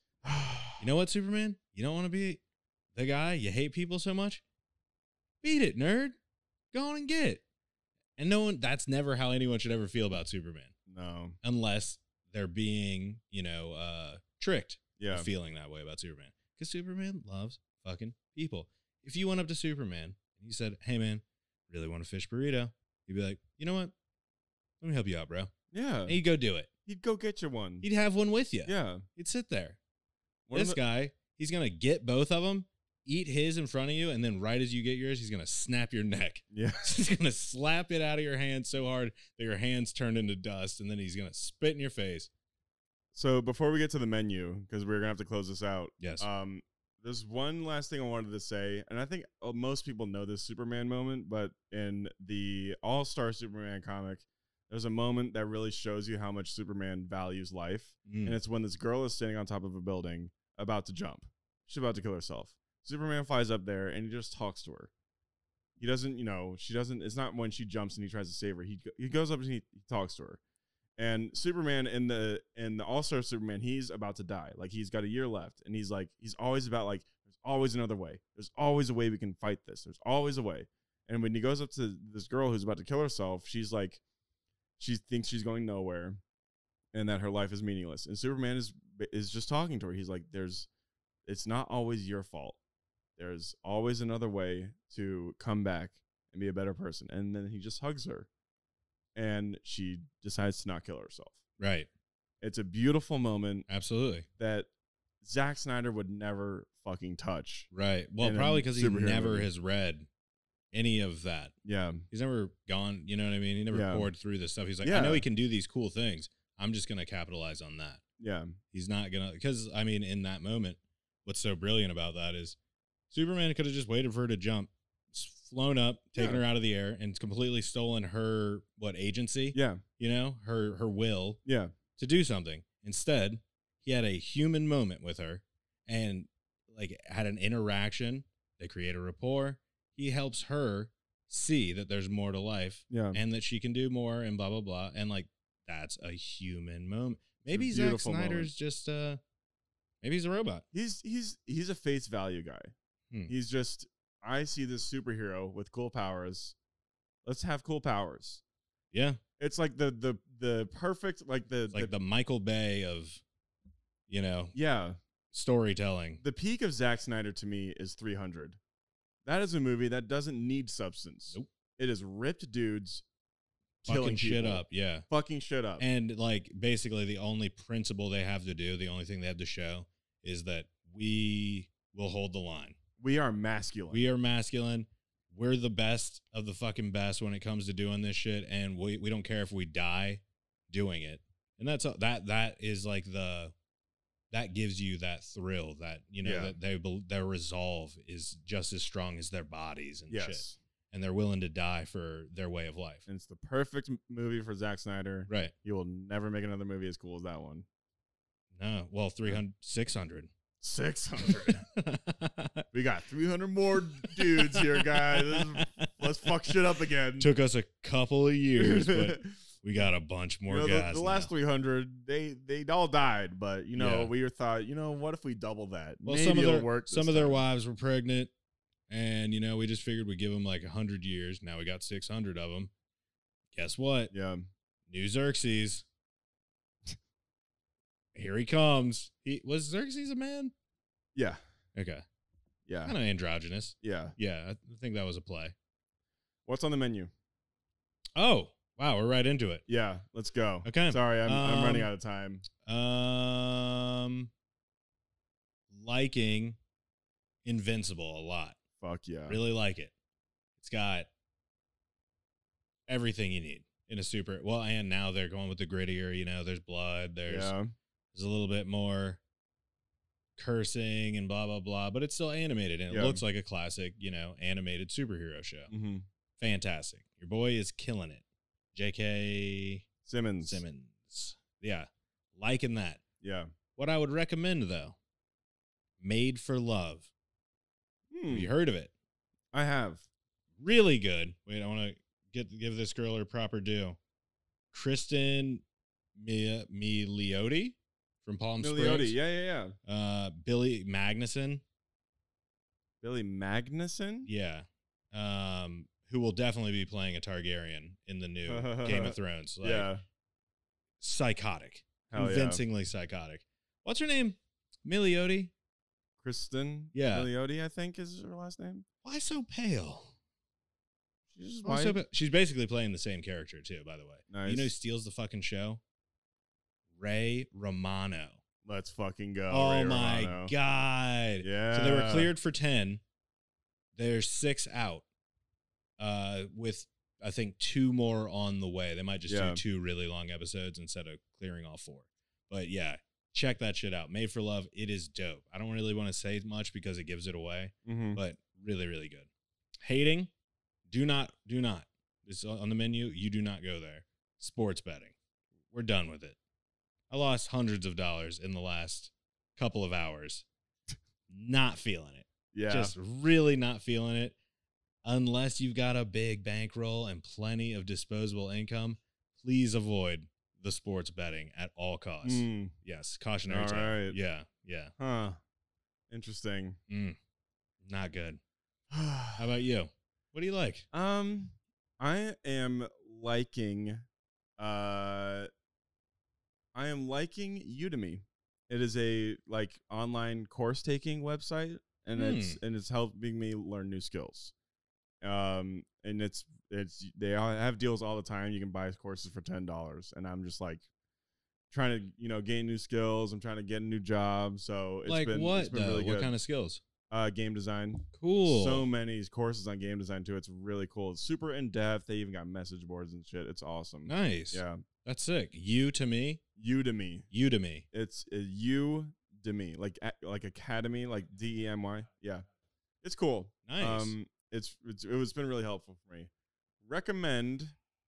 Speaker 1: You know what, Superman? You don't want to be the guy. You hate people so much. Beat it, nerd. Go on and get it. And no one, that's never how anyone should ever feel about Superman.
Speaker 2: No.
Speaker 1: Unless they're being, you know, uh, tricked
Speaker 2: Yeah.
Speaker 1: into feeling that way about Superman. Because Superman loves fucking people. If you went up to Superman and you said, hey, man, really want a fish burrito, he'd be like, you know what? Let me help you out, bro.
Speaker 2: Yeah.
Speaker 1: And he'd go do it.
Speaker 2: He'd go get you one.
Speaker 1: He'd have one with you.
Speaker 2: Yeah.
Speaker 1: He'd sit there.
Speaker 2: One of
Speaker 1: This
Speaker 2: the-
Speaker 1: guy, he's going to get both of them, eat his in front of you, and then right as you get yours, he's going to snap your neck.
Speaker 2: Yeah.
Speaker 1: He's going to slap it out of your hand so hard that your hands turn into dust, and then he's going to spit in your face.
Speaker 2: So before we get to the menu, because we're gonna have to close this out.
Speaker 1: Yes.
Speaker 2: Um, there's one last thing I wanted to say, and I think uh, most people know this Superman moment, but in the All-Star Superman comic, there's a moment that really shows you how much Superman values life,
Speaker 1: Mm.
Speaker 2: and it's when this girl is standing on top of a building about to jump. She's about to kill herself. Superman flies up there and he just talks to her. He doesn't, you know, she doesn't. It's not when she jumps and he tries to save her. He he goes up and he, he talks to her. And Superman in the in the All-Star Superman, he's about to die. Like he's got a year left, and he's like he's always about like there's always another way. There's always a way we can fight this. There's always a way. And when he goes up to this girl who's about to kill herself, she's like she thinks she's going nowhere, and that her life is meaningless. And Superman is is just talking to her. He's like, "There's, it's not always your fault. There's always another way to come back and be a better person." And then he just hugs her. And she decides to not kill herself.
Speaker 1: Right.
Speaker 2: It's a beautiful moment
Speaker 1: Absolutely.
Speaker 2: that Zack Snyder would never fucking touch.
Speaker 1: Right. Well,
Speaker 2: in a
Speaker 1: probably because he
Speaker 2: superhero
Speaker 1: never
Speaker 2: movie.
Speaker 1: has read any of that.
Speaker 2: Yeah.
Speaker 1: He's never gone, you know what I mean? He never
Speaker 2: Yeah.
Speaker 1: poured through this stuff. He's like,
Speaker 2: Yeah.
Speaker 1: I know he can do these cool things. I'm just going to capitalize on that.
Speaker 2: Yeah.
Speaker 1: He's not going to, because, I mean, in that moment, what's so brilliant about that is Superman could have just waited for her to jump, s- flown up, taken
Speaker 2: Yeah.
Speaker 1: her out of the air, and completely stolen her, what, agency?
Speaker 2: Yeah.
Speaker 1: You know, her her will
Speaker 2: Yeah.
Speaker 1: to do something. Instead, he had a human moment with her and, like, had an interaction. They create a rapport. He helps her see that there's more to life
Speaker 2: Yeah.
Speaker 1: and that she can do more and blah, blah, blah. And, like, that's a human moment. Maybe
Speaker 2: a
Speaker 1: Zack
Speaker 2: beautiful
Speaker 1: Snyder's
Speaker 2: moment.
Speaker 1: just, uh, maybe he's a robot.
Speaker 2: He's he's he's a face value guy.
Speaker 1: Hmm.
Speaker 2: He's just I see this superhero with cool powers. Let's have cool powers.
Speaker 1: Yeah.
Speaker 2: It's like the the the perfect like the,
Speaker 1: It's like
Speaker 2: the
Speaker 1: the Michael Bay of, you know,
Speaker 2: yeah.
Speaker 1: storytelling.
Speaker 2: The peak of Zack Snyder to me is three hundred. That is a movie that doesn't need substance.
Speaker 1: Nope.
Speaker 2: It is ripped dudes killing
Speaker 1: Fucking shit
Speaker 2: people.
Speaker 1: up. Yeah.
Speaker 2: Fucking shit up.
Speaker 1: And like basically the only principle they have to do, the only thing they have to show is that we will hold the line.
Speaker 2: we are masculine.
Speaker 1: We are masculine. We're the best of the fucking best when it comes to doing this shit, and we, we don't care if we die doing it. And that's that that is like the that gives you that thrill that you know
Speaker 2: Yeah.
Speaker 1: that they bel- their resolve is just as strong as their bodies and
Speaker 2: yes.
Speaker 1: shit, and they're willing to die for their way of life.
Speaker 2: And it's the perfect m- movie for Zack Snyder.
Speaker 1: Right?
Speaker 2: He will never make another movie as cool as that one.
Speaker 1: No, well, three hundred, six hundred.
Speaker 2: six hundred. We got three hundred more dudes here, guys. This is- let's fuck shit up again.
Speaker 1: Took us a couple of years, but we got a bunch more
Speaker 2: You know, the,
Speaker 1: guys.
Speaker 2: the last
Speaker 1: now.
Speaker 2: three hundred, they they all died, but you know,
Speaker 1: Yeah.
Speaker 2: we were thought, you know, what if we double that?
Speaker 1: Well,
Speaker 2: Maybe
Speaker 1: some of
Speaker 2: it'll
Speaker 1: their
Speaker 2: work.
Speaker 1: some
Speaker 2: this
Speaker 1: of their
Speaker 2: time.
Speaker 1: wives were pregnant, and you know we just figured we'd give them like a hundred years. Now we got six hundred of them. Guess what?
Speaker 2: Yeah.
Speaker 1: New Xerxes. Here he comes. He was Xerxes a man?
Speaker 2: Yeah.
Speaker 1: Okay,
Speaker 2: Yeah.
Speaker 1: kind of androgynous.
Speaker 2: Yeah.
Speaker 1: Yeah, I think that was a play.
Speaker 2: What's on the menu?
Speaker 1: Oh wow, we're right into it.
Speaker 2: Yeah. Let's go.
Speaker 1: Okay.
Speaker 2: Sorry, I'm I'm running
Speaker 1: Um,
Speaker 2: out of time.
Speaker 1: Um, liking Invincible a lot.
Speaker 2: Fuck yeah.
Speaker 1: Really like it. It's got everything you need in a super. Well, and now they're going with the grittier. You know, there's blood. There's
Speaker 2: Yeah.
Speaker 1: there's a little bit more cursing and blah blah blah, but it's still animated and it
Speaker 2: Yeah.
Speaker 1: looks like a classic, you know, animated superhero show.
Speaker 2: Mm-hmm.
Speaker 1: Fantastic. Your boy is killing it. J K.
Speaker 2: Simmons.
Speaker 1: Simmons. Yeah, liking that.
Speaker 2: Yeah.
Speaker 1: What I would recommend, though, Made for Love.
Speaker 2: Hmm.
Speaker 1: Have you heard of it?
Speaker 2: I have.
Speaker 1: Really good. Wait, I want to get give this girl her proper due. Kristen Mia Milioti from Palm
Speaker 2: Milioti.
Speaker 1: Springs.
Speaker 2: Yeah, yeah, yeah.
Speaker 1: Uh, Billy Magnuson.
Speaker 2: Billy Magnuson?
Speaker 1: Yeah. Um, who will definitely be playing a Targaryen in the new Game of Thrones. Like,
Speaker 2: yeah.
Speaker 1: Psychotic.
Speaker 2: Hell
Speaker 1: Convincingly psychotic. What's her name? Milioti?
Speaker 2: Kristen
Speaker 1: Yeah.
Speaker 2: Milioti, I think is her last name.
Speaker 1: Why so pale?
Speaker 2: She's just
Speaker 1: Why
Speaker 2: white.
Speaker 1: so pa- She's basically playing the same character, too, by the way.
Speaker 2: Nice.
Speaker 1: You know who steals the fucking show? Ray Romano.
Speaker 2: Let's fucking go.
Speaker 1: Oh,
Speaker 2: Ray
Speaker 1: my
Speaker 2: Romano.
Speaker 1: God.
Speaker 2: Yeah.
Speaker 1: So they were cleared for ten. There's six out. Uh, with I think two more on the way. They might just
Speaker 2: Yeah.
Speaker 1: do two really long episodes instead of clearing all four. But yeah, check that shit out. Made for Love. It is dope. I don't really want to say much because it gives it away,
Speaker 2: Mm-hmm.
Speaker 1: but really, really good. Hating, do not, do not. It's on the menu. You do not go there. Sports betting. We're done with it. I lost hundreds of dollars in the last couple of hours. Not feeling it.
Speaker 2: Yeah.
Speaker 1: Just really not feeling it. Unless you've got a big bankroll and plenty of disposable income, please avoid the sports betting at all costs.
Speaker 2: Mm.
Speaker 1: Yes, cautionary
Speaker 2: All
Speaker 1: tale.
Speaker 2: right.
Speaker 1: Yeah, yeah.
Speaker 2: Huh. Interesting.
Speaker 1: Mm, not good. How about you? What do you like?
Speaker 2: Um, I am liking, uh, I am liking Udemy. It is a like online course taking website, and it's
Speaker 1: Hmm.
Speaker 2: and it's helping me learn new skills. Um, and it's it's they all have deals all the time. You can buy courses for ten dollars, and I'm just like trying to you know gain new skills. I'm trying to get a new job, so it's
Speaker 1: like
Speaker 2: been
Speaker 1: what?
Speaker 2: it's been
Speaker 1: though?
Speaker 2: really
Speaker 1: What
Speaker 2: good.
Speaker 1: kind of skills?
Speaker 2: Uh, game design.
Speaker 1: Cool.
Speaker 2: So many courses on game design too. It's really cool. It's super in depth. They even got message boards and shit. It's awesome.
Speaker 1: nice.
Speaker 2: Yeah.
Speaker 1: That's sick. You to me.
Speaker 2: Udemy.
Speaker 1: You to me.
Speaker 2: It's uh, Udemy, like a- like academy, like D E M Y. Yeah. It's cool.
Speaker 1: Nice.
Speaker 2: Um, it's it's it was been really helpful for me. Recommend.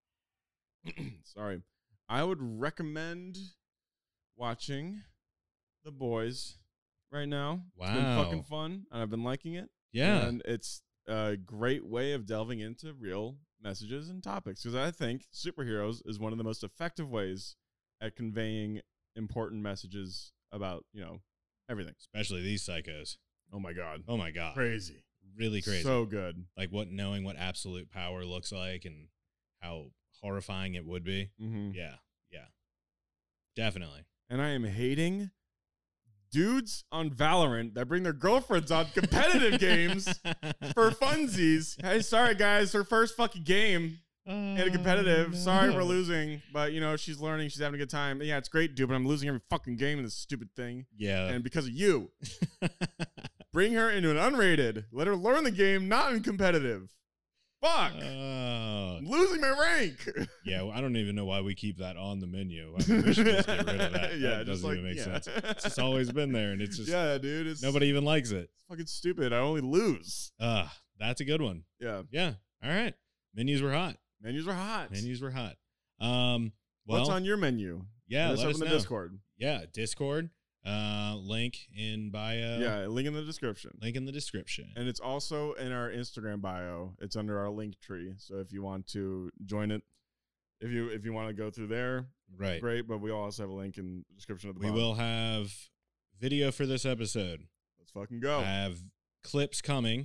Speaker 2: sorry, I would recommend watching The Boys right now. It's been
Speaker 1: Wow.
Speaker 2: fucking fun, and I've been liking it.
Speaker 1: Yeah.
Speaker 2: And it's a great way of delving into real messages and topics, because I think superheroes is one of the most effective ways at conveying important messages about, you know, everything.
Speaker 1: Especially these psychos.
Speaker 2: Oh my God.
Speaker 1: Oh my God.
Speaker 2: Crazy.
Speaker 1: Really crazy.
Speaker 2: So good.
Speaker 1: like what knowing what absolute power looks like and how horrifying it would be.
Speaker 2: Mm-hmm.
Speaker 1: Yeah. Yeah. Definitely.
Speaker 2: And I am hating dudes on Valorant that bring their girlfriends on competitive games for funsies. Hey, sorry guys, her first fucking game in a competitive. Sorry we're losing, but you know she's learning, she's having a good time. Yeah, it's great, dude, but I'm losing every fucking game in this stupid thing,
Speaker 1: Yeah.
Speaker 2: and because of you. Bring her into an unrated. Let her learn the game, not in competitive. Fuck.
Speaker 1: Oh.
Speaker 2: I'm losing my rank.
Speaker 1: Yeah, well, I don't even know why we keep that on the menu. I mean, we should just get rid of that.
Speaker 2: Yeah,
Speaker 1: that
Speaker 2: just
Speaker 1: doesn't
Speaker 2: like,
Speaker 1: even make
Speaker 2: yeah.
Speaker 1: sense. It's just always been there, and it's just
Speaker 2: yeah, dude. It's
Speaker 1: nobody even likes it.
Speaker 2: It's fucking stupid. I only lose.
Speaker 1: Uh, that's a good one.
Speaker 2: Yeah.
Speaker 1: Yeah. All right. Menus were hot.
Speaker 2: Menus are hot.
Speaker 1: Menus were hot. Um, well,
Speaker 2: What's on your menu?
Speaker 1: yeah,
Speaker 2: Let us
Speaker 1: let
Speaker 2: up
Speaker 1: us
Speaker 2: in the
Speaker 1: know.
Speaker 2: Discord.
Speaker 1: Yeah, Discord. Uh, link in bio.
Speaker 2: Yeah, link in the description.
Speaker 1: Link in the description.
Speaker 2: And it's also in our Instagram bio. It's under our link tree. So if you want to join it, if you if you want to go through there,
Speaker 1: Right.
Speaker 2: great. But we also have a link in the description of the
Speaker 1: We
Speaker 2: bottom.
Speaker 1: will have video for this episode.
Speaker 2: Let's fucking go.
Speaker 1: I have clips coming.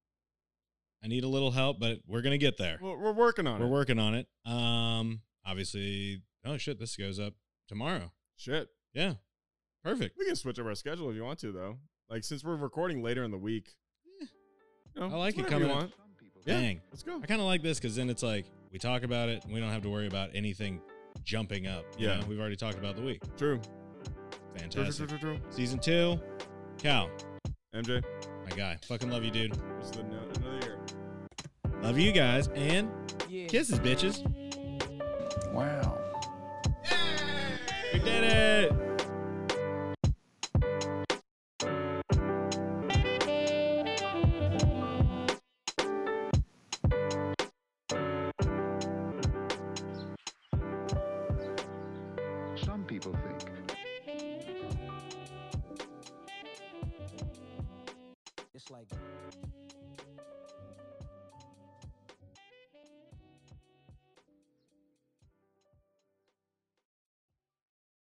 Speaker 1: I need a little help, but we're gonna get there.
Speaker 2: We're, we're working on
Speaker 1: We're
Speaker 2: it.
Speaker 1: working on it. Um, obviously. Oh shit, this goes up tomorrow.
Speaker 2: Shit.
Speaker 1: Yeah, perfect.
Speaker 2: We can switch up our schedule if you want to, though. Like since we're recording later in the week.
Speaker 1: Eh,
Speaker 2: You know,
Speaker 1: I like
Speaker 2: it's
Speaker 1: it
Speaker 2: whatever
Speaker 1: coming
Speaker 2: you
Speaker 1: up.
Speaker 2: want. Yeah.
Speaker 1: Dang,
Speaker 2: Let's go.
Speaker 1: I kind of like this because then it's like we talk about it and we don't have to worry about anything jumping up. You
Speaker 2: Yeah.
Speaker 1: know, we've already talked about the week.
Speaker 2: True. True,
Speaker 1: Fantastic.
Speaker 2: true, true, true.
Speaker 1: Season two, Cal,
Speaker 2: M J.
Speaker 1: my guy, fucking love you, dude.
Speaker 2: This is the, another year.
Speaker 1: Love you guys and kisses, bitches.
Speaker 3: Wow.
Speaker 1: We did it.
Speaker 3: Some people think just like